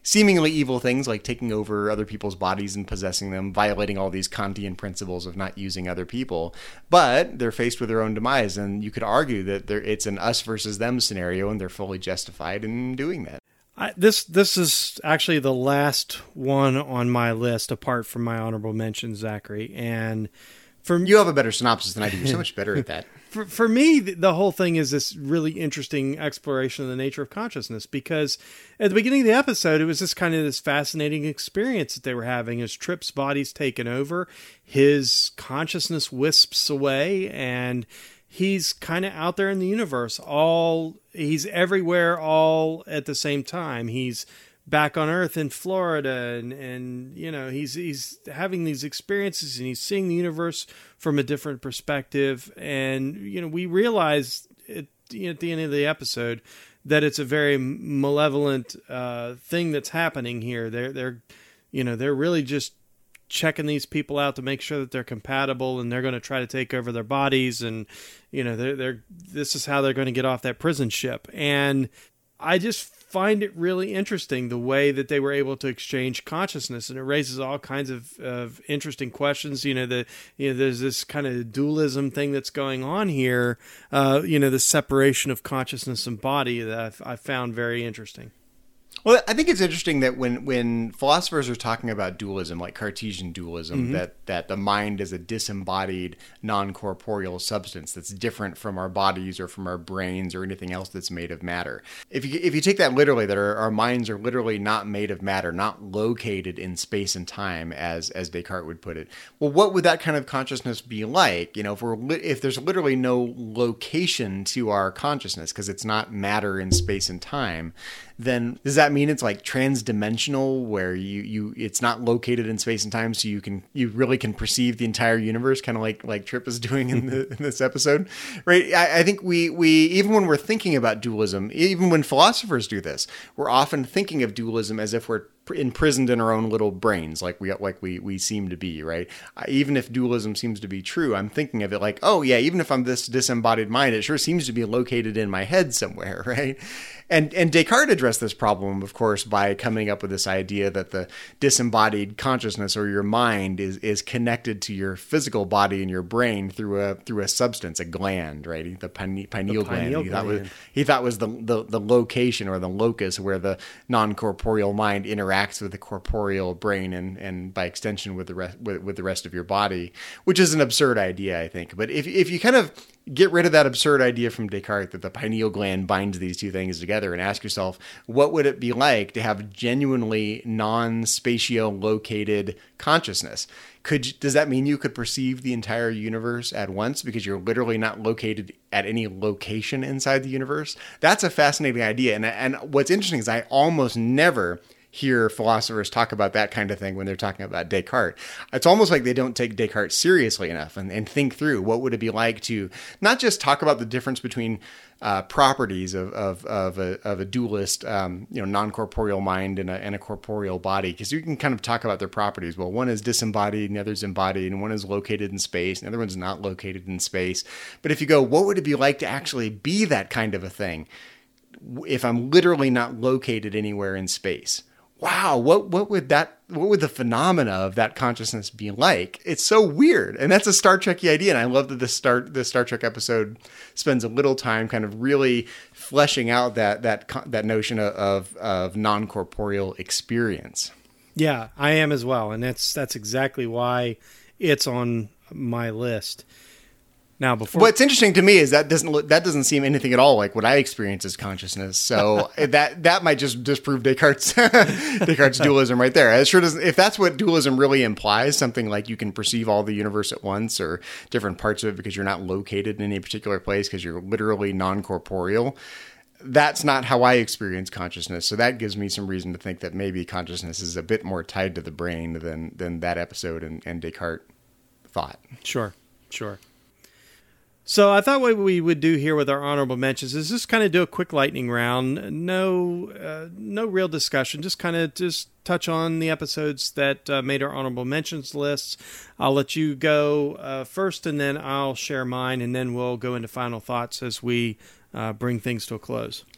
E: seemingly evil things like taking over other people's bodies and possessing them, violating all these Kantian principles of not using other people. But they're faced with their own demise, and you could argue that it's an us versus them scenario, and they're fully justified in doing that.
A: This is actually the last one on my list, apart from my honorable mention, Zachary. And
E: you have a better synopsis than I do. You're so much better at that.
A: For me, the whole thing is this really interesting exploration of the nature of consciousness, because at the beginning of the episode, it was just kind of this fascinating experience that they were having as Trip's body's taken over, his consciousness wisps away, and he's kind of out there in the universe. He's everywhere all at the same time. He's back on Earth in Florida, and he's having these experiences, and he's seeing the universe from a different perspective. And we realize at the end of the episode that it's a very malevolent thing that's happening here. They're really just checking these people out to make sure that they're compatible, and they're going to try to take over their bodies, and this is how they're going to get off that prison ship. And I just find it really interesting the way that they were able to exchange consciousness, and it raises all kinds of interesting questions. There's this kind of dualism thing that's going on here. The separation of consciousness and body that I found very interesting.
E: Well, I think it's interesting that when philosophers are talking about dualism, like Cartesian dualism, that the mind is a disembodied, non-corporeal substance that's different from our bodies or from our brains or anything else that's made of matter. If you take that literally, that our minds are literally not made of matter, not located in space and time, as Descartes would put it. Well, what would that kind of consciousness be like? If there's literally no location to our consciousness because it's not matter in space and time, then does that mean it's like transdimensional, where it's not located in space and time, so you really can perceive the entire universe, kind of like Trip is doing in this episode, right? I think we even when we're thinking about dualism, even when philosophers do this, we're often thinking of dualism as if we're imprisoned in our own little brains, like we seem to be, right? Even if dualism seems to be true, I'm thinking of it like, oh yeah, even if I'm this disembodied mind, it sure seems to be located in my head somewhere, right? And Descartes addressed this problem, of course, by coming up with this idea that the disembodied consciousness, or your mind, is connected to your physical body and your brain through a substance, a gland, right? The pineal gland. He thought was the location or the locus where the non-corporeal mind interacts with the corporeal brain and by extension with the rest of your body, which is an absurd idea, I think. But if you kind of get rid of that absurd idea from Descartes that the pineal gland binds these two things together, and ask yourself, what would it be like to have genuinely non-spatio-located consciousness? Does that mean you could perceive the entire universe at once because you're literally not located at any location inside the universe? That's a fascinating idea. And what's interesting is I almost never hear philosophers talk about that kind of thing when they're talking about Descartes. It's almost like they don't take Descartes seriously enough and think through what would it be like to not just talk about the difference between properties of a dualist, non-corporeal mind and a corporeal body, because you can kind of talk about their properties. Well, one is disembodied and the other is embodied, and one is located in space and the other one's not located in space. But if you go, what would it be like to actually be that kind of a thing if I'm literally not located anywhere in space? Wow, what would the phenomena of that consciousness be like? It's so weird. And that's a Star Trek-y idea. And I love that this Star Trek episode spends a little time kind of really fleshing out that notion of non-corporeal experience.
A: Yeah, I am as well. And that's exactly why it's on my list. Now,
E: what's interesting to me is that doesn't seem anything at all like what I experience as consciousness. So that might just disprove Descartes' dualism right there. It sure doesn't. If that's what dualism really implies, something like you can perceive all the universe at once or different parts of it because you're not located in any particular place because you're literally non-corporeal. That's not how I experience consciousness. So that gives me some reason to think that maybe consciousness is a bit more tied to the brain than that episode and Descartes thought.
A: Sure. So I thought what we would do here with our honorable mentions is just kind of do a quick lightning round. No real discussion. Just touch on the episodes that made our honorable mentions lists. I'll let you go first, and then I'll share mine, and then we'll go into final thoughts as we bring things to a close.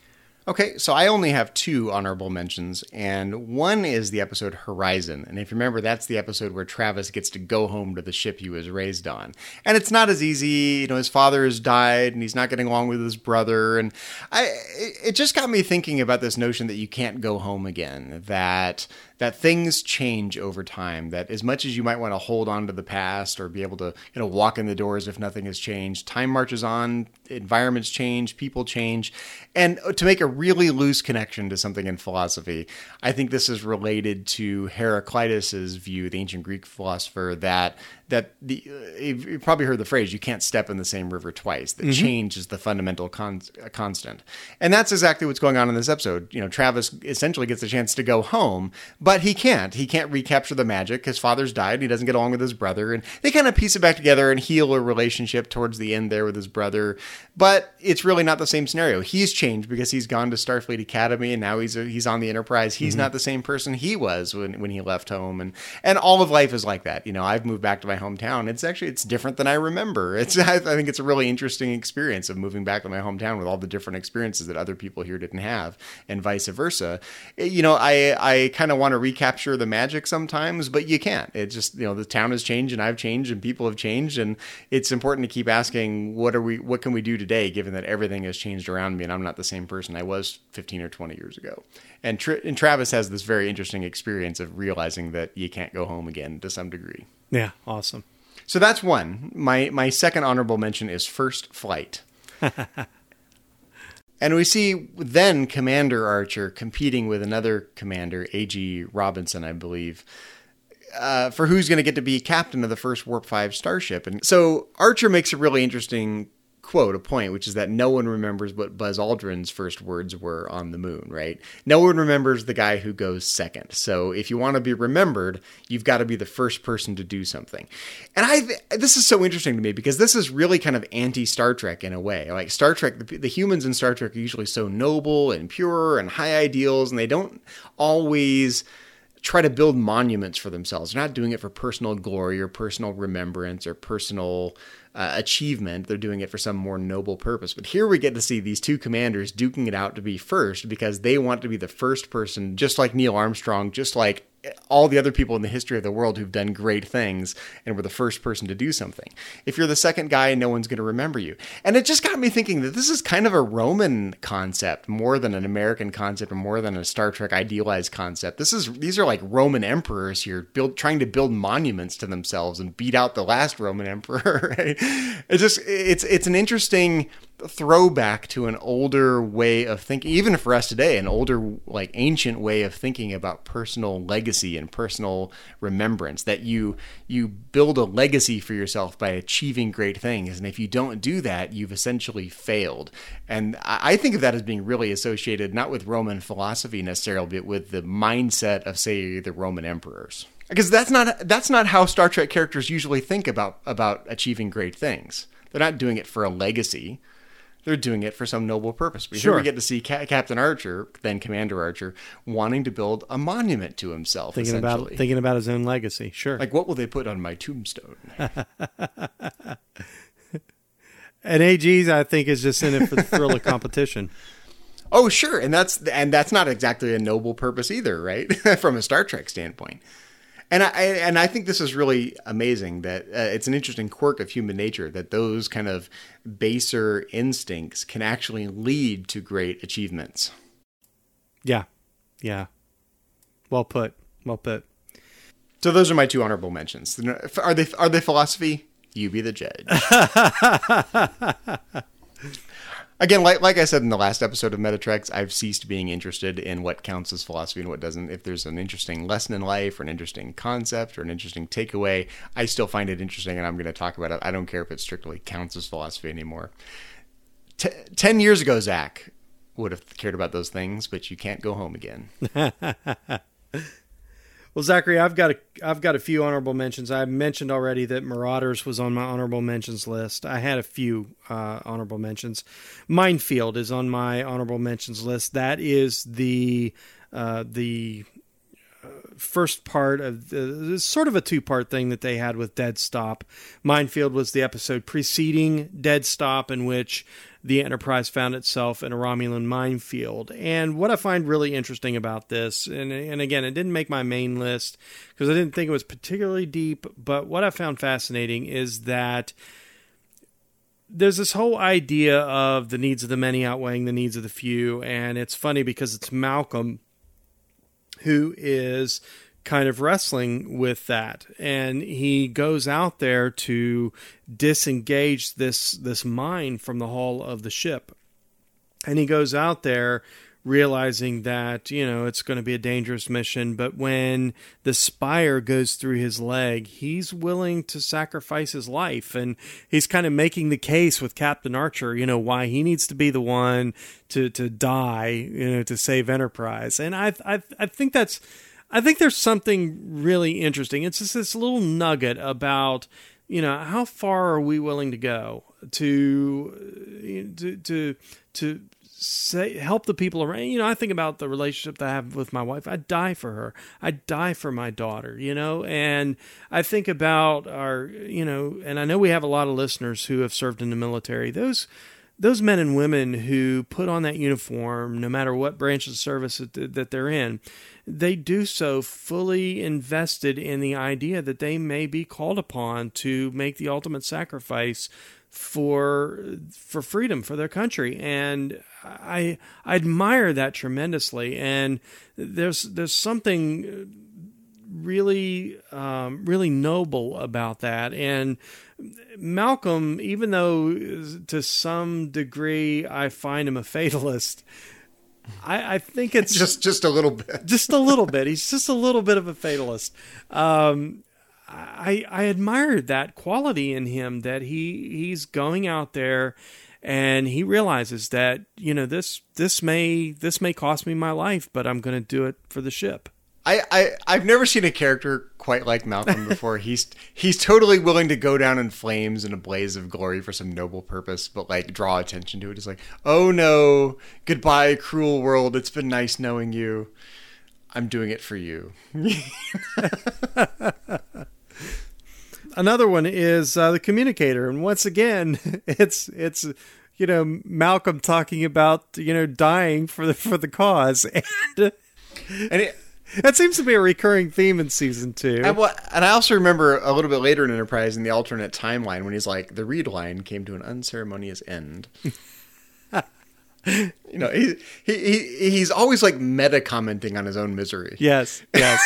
E: Okay, so I only have 2 honorable mentions, and one is the episode Horizon. And if you remember, that's the episode where Travis gets to go home to the ship he was raised on. And it's not as easy, his father has died, and he's not getting along with his brother. And it just got me thinking about this notion that you can't go home again, that things change over time, that as much as you might want to hold on to the past or be able to walk in the doors if nothing has changed, time marches on, environments change, people change. And to make a really loose connection to something in philosophy, I think this is related to Heraclitus's view, the ancient Greek philosopher, that you've probably heard the phrase, you can't step in the same river twice, that change is the fundamental constant. And that's exactly what's going on in this episode. Travis essentially gets a chance to go home, but he can't recapture the magic. His father's died, and he doesn't get along with his brother, and they kind of piece it back together and heal a relationship towards the end there with his brother. But it's really not the same scenario. He's changed because he's gone to Starfleet Academy, and now he's on the Enterprise. He's not the same person he was when he left home, and all of life is like that. I've moved back to my hometown. It's different than I remember. I think it's a really interesting experience of moving back to my hometown with all the different experiences that other people here didn't have, and vice versa. I kind of want to recapture the magic sometimes, but you can't. It's just, the town has changed, and I've changed, and people have changed, and it's important to keep asking, what can we do today, given that everything has changed around me, and I'm not the same person I was 15 or 20 years ago. And Travis has this very interesting experience of realizing that you can't go home again to some degree.
A: Yeah, awesome.
E: So that's one. My second honorable mention is First Flight. And we see then Commander Archer competing with another commander, A.G. Robinson, I believe, for who's going to get to be captain of the first Warp 5 starship. And so Archer makes a really interesting quote, a point, which is that no one remembers what Buzz Aldrin's first words were on the moon, right? No one remembers the guy who goes second. So if you want to be remembered, you've got to be the first person to do something. And this is so interesting to me because this is really kind of anti-Star Trek in a way. Like Star Trek, the humans in Star Trek are usually so noble and pure and high ideals, and they don't always try to build monuments for themselves. They're not doing it for personal glory or personal remembrance or personal achievement. They're doing it for some more noble purpose. But here we get to see these two commanders duking it out to be first because they want to be the first person, just like Neil Armstrong, just like all the other people in the history of the world who've done great things and were the first person to do something. If you're the second guy, no one's going to remember you. And it just got me thinking that this is kind of a Roman concept more than an American concept or more than a Star Trek idealized concept. These are like Roman emperors here trying to build monuments to themselves and beat out the last Roman emperor. Right? It's an interesting throwback to an older way of thinking, even for us today, an older, like ancient way of thinking about personal legacy and personal remembrance, that you build a legacy for yourself by achieving great things. And if you don't do that, you've essentially failed. And I think of that as being really associated, not with Roman philosophy necessarily, but with the mindset of, say, the Roman emperors. Because that's not how Star Trek characters usually think about achieving great things. They're not doing it for a legacy. They're doing it for some noble purpose. But here we get to see Captain Archer, then Commander Archer, wanting to build a monument to himself,
A: thinking about his own legacy. Sure.
E: Like, what will they put on my tombstone?
A: And AG's, I think, is just in it for the thrill of competition.
E: Oh, sure. And that's not exactly a noble purpose either, right? From a Star Trek standpoint. And I think this is really amazing that it's an interesting quirk of human nature that those kind of baser instincts can actually lead to great achievements. Yeah. Yeah. Well put. Well put. So those are my two honorable mentions. Are they philosophy? You be the judge. Again, like I said in the last episode of Metatreks, I've ceased being interested in what counts as philosophy and what doesn't. If there's an interesting lesson in life or an interesting concept or an interesting takeaway, I still find it interesting and I'm going to talk about it. I don't care if it strictly counts as philosophy anymore. 10 years ago, Zach would have cared about those things, but you can't go home again.
A: Well, Zachary, I've got a few honorable mentions. I mentioned already that Marauders was on my honorable mentions list. I had a few honorable mentions. Minefield is on my honorable mentions list. That is the first part of sort of a two-part thing that they had with Dead Stop. Minefield was the episode preceding Dead Stop, in which the Enterprise found itself in a Romulan minefield. And what I find really interesting about this, and again, it didn't make my main list because I didn't think it was particularly deep, but what I found fascinating is that there's this whole idea of the needs of the many outweighing the needs of the few, and it's funny because it's Malcolm who is kind of wrestling with that, and he goes out there to disengage this mine from the hull of the ship, and he goes out there realizing that, it's going to be a dangerous mission, but when the spire goes through his leg, he's willing to sacrifice his life, and he's kind of making the case with Captain Archer, why he needs to be the one to die, to save Enterprise. And I think there's something really interesting. It's just this little nugget about, how far are we willing to go to help the people around. I think about the relationship that I have with my wife. I'd die for her. I'd die for my daughter, and I think about our, and I know we have a lot of listeners who have served in the military. Those men and women who put on that uniform, no matter what branch of service that they're in, they do so fully invested in the idea that they may be called upon to make the ultimate sacrifice for freedom, for their country. And I admire that tremendously. And there's something really, really noble about that. And Malcolm, even though to some degree I find him a fatalist, I think it's
E: just a little bit.
A: Just a little bit. He's just a little bit of a fatalist. I admired that quality in him, that he's going out there and he realizes that, this may cost me my life, but I'm going to do it for the ship.
E: I've never seen a character quite like Malcolm before. He's totally willing to go down in flames in a blaze of glory for some noble purpose, but draw attention to it. It's like, oh no, goodbye, cruel world. It's been nice knowing you. I'm doing it for you.
A: Another one is The Communicator, and once again, it's Malcolm talking about dying for the cause, and that seems to be a recurring theme in season 2.
E: And I also remember a little bit later in Enterprise, in the alternate timeline, when he's like, the read line came to an unceremonious end. He's always meta commenting on his own misery.
A: Yes.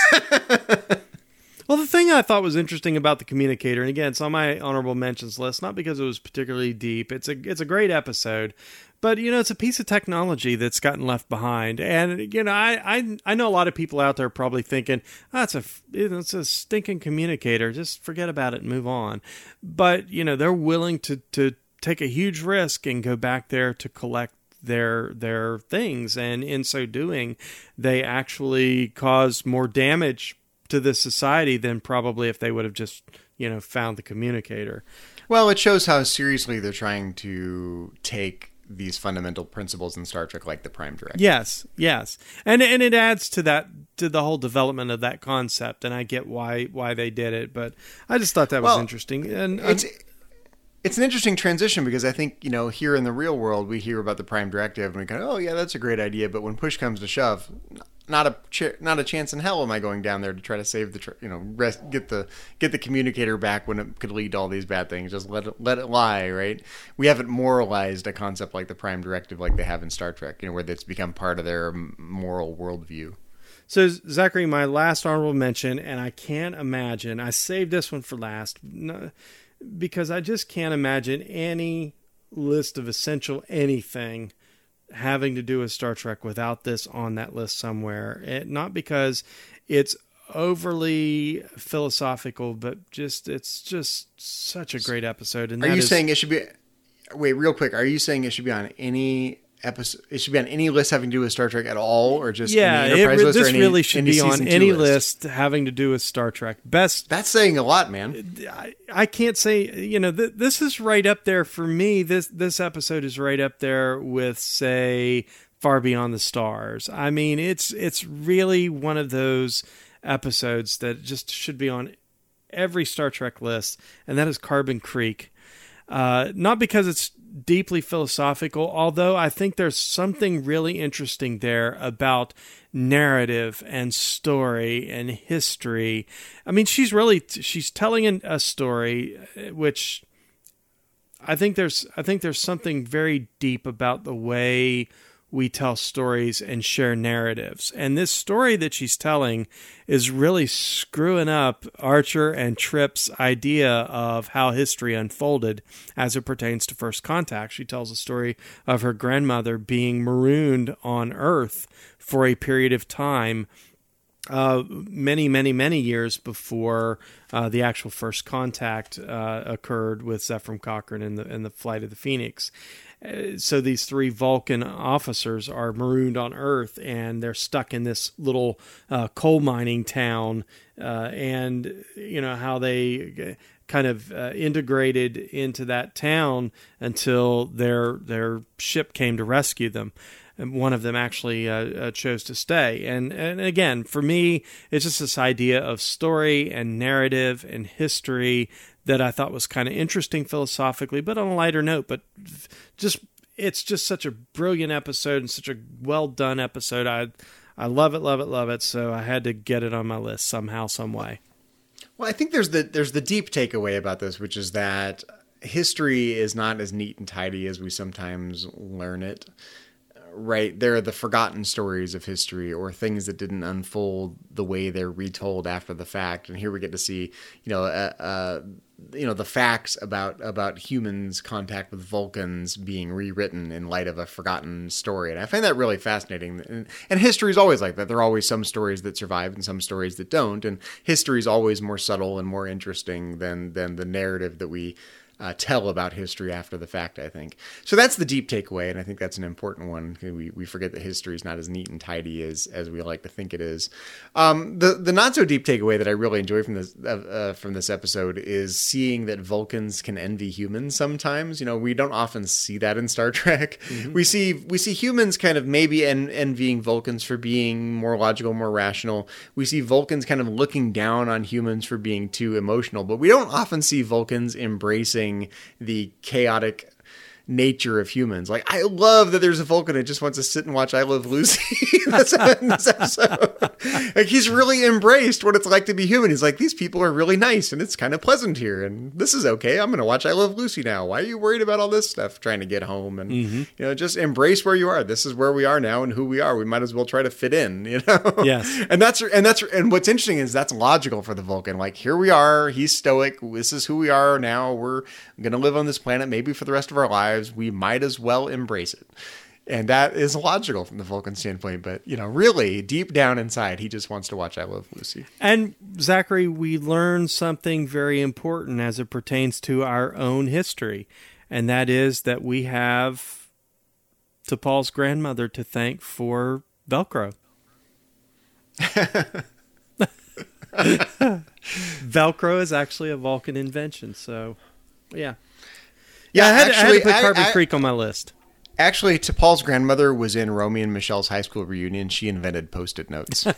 A: Well, the thing I thought was interesting about The Communicator, and again, it's on my honorable mentions list, not because it was particularly deep. It's a great episode, but it's a piece of technology that's gotten left behind. And I know a lot of people out there probably thinking, it's a stinking communicator. Just forget about it and move on. But they're willing to take a huge risk and go back there to collect their things, and in so doing, they actually cause more damage to this society than probably if they would have just, found the communicator.
E: Well, it shows how seriously they're trying to take these fundamental principles in Star Trek, like the Prime Directive.
A: Yes. And it adds to the whole development of that concept, and I get why they did it, but I just thought that was interesting. And
E: it's an interesting transition, because I think, here in the real world, we hear about the Prime Directive and we go, oh yeah, that's a great idea. But when push comes to shove, not a chance in hell am I going down there to try to save get the communicator back when it could lead to all these bad things. Just let it lie, right? We haven't moralized a concept like the Prime Directive like they have in Star Trek, where it's become part of their moral worldview.
A: So, Zachary, my last honorable mention, and I can't imagine, I saved this one for last, because I just can't imagine any list of essential anything having to do with Star Trek without this on that list somewhere. Not because it's overly philosophical, but it's just such a great episode. And
E: are you saying it should be? Wait, real quick. Are you saying it should be on any episode? It should be on any list having to do with Star Trek at all, or just any Enterprise list?
A: This really should be on any list having to do with Star Trek. Best.
E: That's saying a lot, man.
A: I can't say. This is right up there for me. This episode is right up there with, say, Far Beyond the Stars. I mean, it's really one of those episodes that just should be on every Star Trek list, and that is Carbon Creek. Not because it's deeply philosophical, although I think there's something really interesting there about narrative and story and history. I mean, she's telling a story, which I think there's something very deep about the way we tell stories and share narratives. And this story that she's telling is really screwing up Archer and Trip's idea of how history unfolded as it pertains to First Contact. She tells a story of her grandmother being marooned on Earth for a period of time, many years before the actual First Contact occurred with Zefram Cochrane and the Flight of the Phoenix. So these 3 Vulcan officers are marooned on Earth, and they're stuck in this little coal mining town, and how they kind of integrated into that town until their ship came to rescue them. And one of them actually chose to stay. And again, for me, it's just this idea of story and narrative and history that I thought was kind of interesting philosophically, but on a lighter note. But it's just such a brilliant episode and such a well done episode. I love it. So I had to get it on my list somehow, some way.
E: Well, I think there's the deep takeaway about this, which is that history is not as neat and tidy as we sometimes learn it. Right, there are the forgotten stories of history, or things that didn't unfold the way they're retold after the fact. And here we get to see, the facts about humans' contact with Vulcans being rewritten in light of a forgotten story. And I find that really fascinating. And history is always like that. There are always some stories that survive and some stories that don't. And history is always more subtle and more interesting than the narrative that we tell about history after the fact, I think. So that's the deep takeaway, and I think that's an important one. We forget that history is not as neat and tidy as we like to think it is. The not so deep takeaway that I really enjoy from this episode is seeing that Vulcans can envy humans sometimes. We don't often see that in Star Trek. Mm-hmm. We see humans kind of maybe envying Vulcans for being more logical, more rational. We see Vulcans kind of looking down on humans for being too emotional, but we don't often see Vulcans embracing the chaotic nature of humans. Like, I love that there's a Vulcan that just wants to sit and watch I Love Lucy in this episode. Like, he's really embraced what it's like to be human. He's like, these people are really nice and it's kind of pleasant here and this is okay. I'm going to watch I Love Lucy now. Why are you worried about all this stuff trying to get home? And, just embrace where you are. This is where we are now and who we are. We might as well try to fit in, Yes. And what's interesting is that's logical for the Vulcan. Like, here we are. He's stoic. This is who we are now. We're going to live on this planet maybe for the rest of our lives. We might as well embrace it. And that is logical from the Vulcan standpoint. But, really, deep down inside, he just wants to watch I Love Lucy.
A: And, Zachary, we learn something very important as it pertains to our own history. And that is that we have T'Pol's grandmother to thank for Velcro. Velcro is actually a Vulcan invention. So, yeah. Yeah, I had to put Carbon Creek on my list.
E: Actually, T'Pol's grandmother was in Romeo and Michelle's high school reunion. She invented Post-it notes.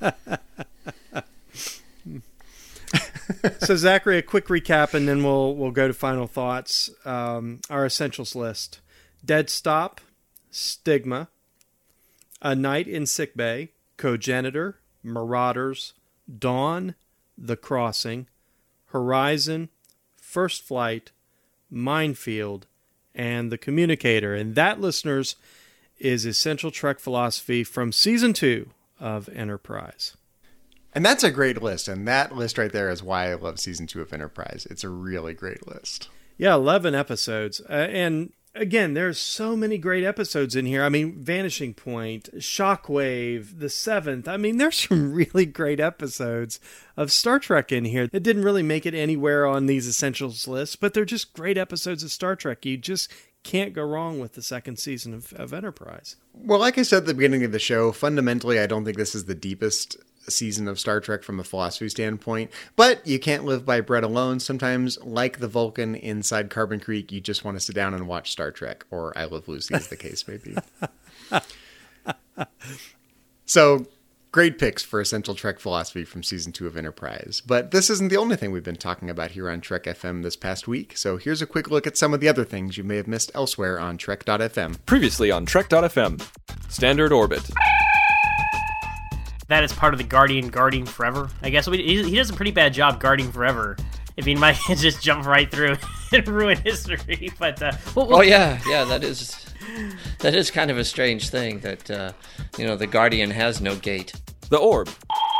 A: So, Zachary, a quick recap, and then we'll go to final thoughts. Our essentials list: Dead Stop, Stigma, A Night in Sickbay, Cogenitor, Marauders, Dawn, The Crossing, Horizon, First Flight, Minefield, and The Communicator. And that, listeners, is Essential Trek Philosophy from Season 2 of Enterprise.
E: And that's a great list. And that list right there is why I love Season 2 of Enterprise. It's a really great list.
A: Yeah, 11 episodes. And again, there's so many great episodes in here. I mean, Vanishing Point, Shockwave, The Seventh. I mean, there's some really great episodes of Star Trek in here. It didn't really make it anywhere on these essentials lists, but they're just great episodes of Star Trek. You just can't go wrong with the second season of Enterprise.
E: Well, like I said at the beginning of the show, fundamentally, I don't think this is the deepest season of Star Trek from a philosophy standpoint, but you can't live by bread alone. Sometimes, like the Vulcan inside Carbon Creek, you just want to sit down and watch Star Trek, or I Love Lucy, as the case may be. So, Great picks for Essential Trek Philosophy from Season 2 of Enterprise. But this isn't the only thing we've been talking about here on Trek FM this past week, so here's a quick look at some of the other things you may have missed elsewhere on Trek.fm.
F: Previously on Trek.fm, Standard Orbit.
G: That is part of the Guardian guarding forever. I guess he does a pretty bad job guarding forever. If he might just jump right through and ruin history. But
H: that is kind of a strange thing that the Guardian has no gate.
F: The Orb.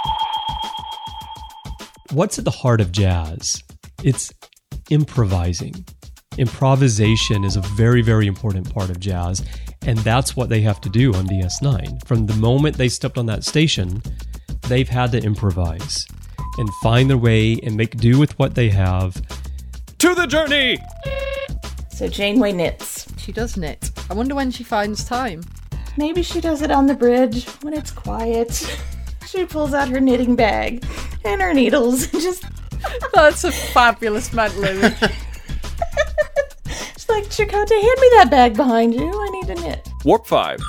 I: What's at the heart of jazz? It's improvising. Improvisation is a very, very important part of jazz, and that's what they have to do on DS9. From the moment they stepped on that station, they've had to improvise and find their way and make do with what they have.
F: To the journey!
J: So Janeway knits.
K: She does knit. I wonder when she finds time.
J: Maybe she does it on the bridge when it's quiet. She pulls out her knitting bag and her needles and just...
K: That's a fabulous mental image.
J: She's like, Chakotay, hand me that bag behind you. I need to knit.
F: Warp 5.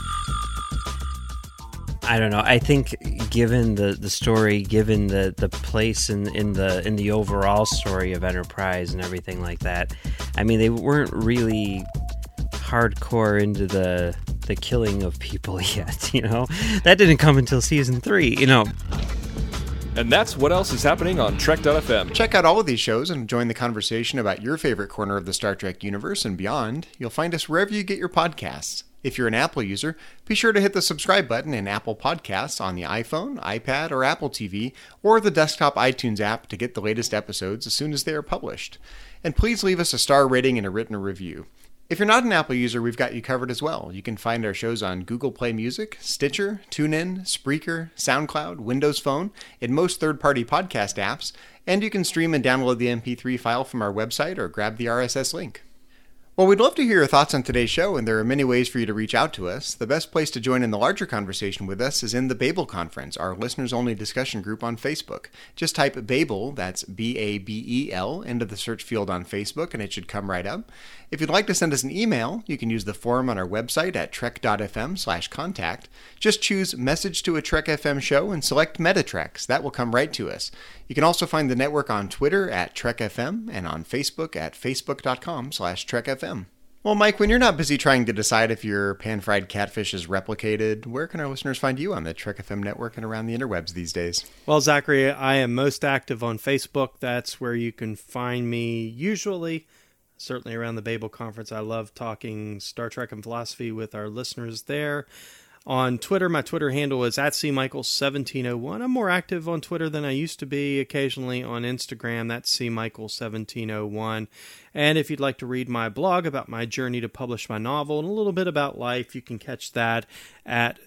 L: I don't know. I think given the story, given the place in the overall story of Enterprise and everything like that, I mean, they weren't really hardcore into the killing of people yet, you know? That didn't come until season 3, you know.
F: And that's what else is happening on Trek.fm.
E: Check out all of these shows and join the conversation about your favorite corner of the Star Trek universe and beyond. You'll find us wherever you get your podcasts. If you're an Apple user, be sure to hit the subscribe button in Apple Podcasts on the iPhone, iPad, or Apple TV, or the desktop iTunes app to get the latest episodes as soon as they are published. And please leave us a star rating and a written review. If you're not an Apple user, we've got you covered as well. You can find our shows on Google Play Music, Stitcher, TuneIn, Spreaker, SoundCloud, Windows Phone, and most third-party podcast apps, and you can stream and download the MP3 file from our website or grab the RSS link. Well, we'd love to hear your thoughts on today's show, and there are many ways for you to reach out to us. The best place to join in the larger conversation with us is in the Babel Conference, our listeners-only discussion group on Facebook. Just type Babel, that's B-A-B-E-L, into the search field on Facebook, and it should come right up. If you'd like to send us an email, you can use the form on our website at trek.fm/contact. Just choose Message to a Trek FM Show and select Metatreks. That will come right to us. You can also find the network on Twitter at TrekFM and on Facebook at facebook.com/TrekFM. Well, Mike, when you're not busy trying to decide if your pan-fried catfish is replicated, where can our listeners find you on the Trek FM network and around the interwebs these days?
A: Well, Zachary, I am most active on Facebook. That's where you can find me usually, certainly around the Babel Conference. I love talking Star Trek and philosophy with our listeners there. On Twitter, my Twitter handle is @CMichael1701. I'm more active on Twitter than I used to be. Occasionally on Instagram, that's CMichael1701. And if you'd like to read my blog about my journey to publish my novel and a little bit about life, you can catch that at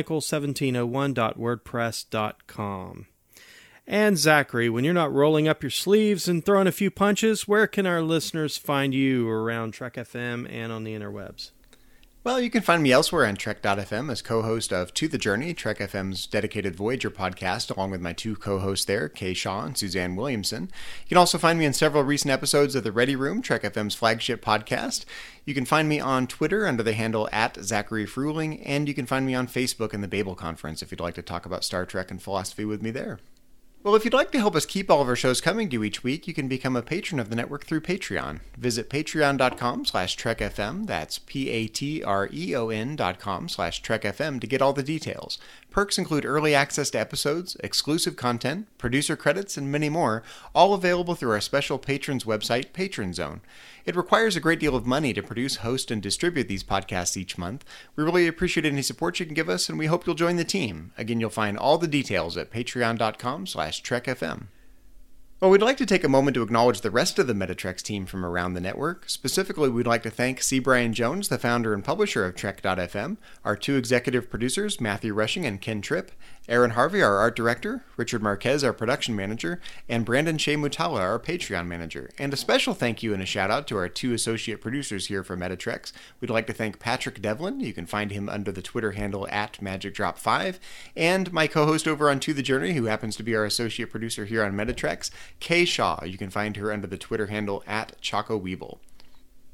A: cmichael1701.wordpress.com. And Zachary, when you're not rolling up your sleeves and throwing a few punches, where can our listeners find you around Trek FM and on the interwebs?
E: Well, you can find me elsewhere on Trek.fm as co-host of To the Journey, Trek FM's dedicated Voyager podcast, along with my two co-hosts there, Kay Shaw and Suzanne Williamson. You can also find me in several recent episodes of The Ready Room, Trek FM's flagship podcast. You can find me on Twitter under the handle @ZacharyFruling, and you can find me on Facebook in the Babel Conference if you'd like to talk about Star Trek and philosophy with me there. Well, if you'd like to help us keep all of our shows coming to you each week, you can become a patron of the network through Patreon. Visit patreon.com/TrekFM, that's patreon.com/TrekFM to get all the details. Perks include early access to episodes, exclusive content, producer credits, and many more, all available through our special patrons website, Patron Zone. It requires a great deal of money to produce, host, and distribute these podcasts each month. We really appreciate any support you can give us, and we hope you'll join the team. Again, you'll find all the details at patreon.com/TrekFM. Well, we'd like to take a moment to acknowledge the rest of the Metatreks team from around the network. Specifically, we'd like to thank C. Brian Jones, the founder and publisher of Trek.fm, our two executive producers, Matthew Rushing and Ken Tripp, Aaron Harvey, our art director, Richard Marquez, our production manager, and Brandon Shea Mutala, our Patreon manager. And a special thank you and a shout out to our two associate producers here for Metatreks. We'd like to thank Patrick Devlin. You can find him under the Twitter handle @MagicDrop5, and my co-host over on To the Journey, who happens to be our associate producer here on Metatreks, Kay Shaw. You can find her under the Twitter handle @ChocoWeeble.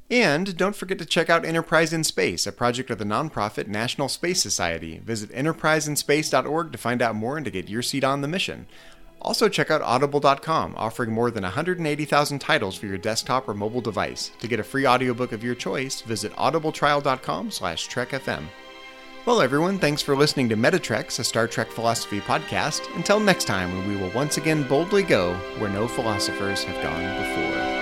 E: And don't forget to check out Enterprise in Space, a project of the nonprofit National Space Society. Visit enterpriseinspace.org to find out more and to get your seat on the mission. Also check out audible.com, offering more than 180,000 titles for your desktop or mobile device. To get a free audiobook of your choice, visit audibletrial.com/trekfm. Well, everyone, thanks for listening to Metatreks, a Star Trek philosophy podcast. Until next time, when we will once again boldly go where no philosophers have gone before.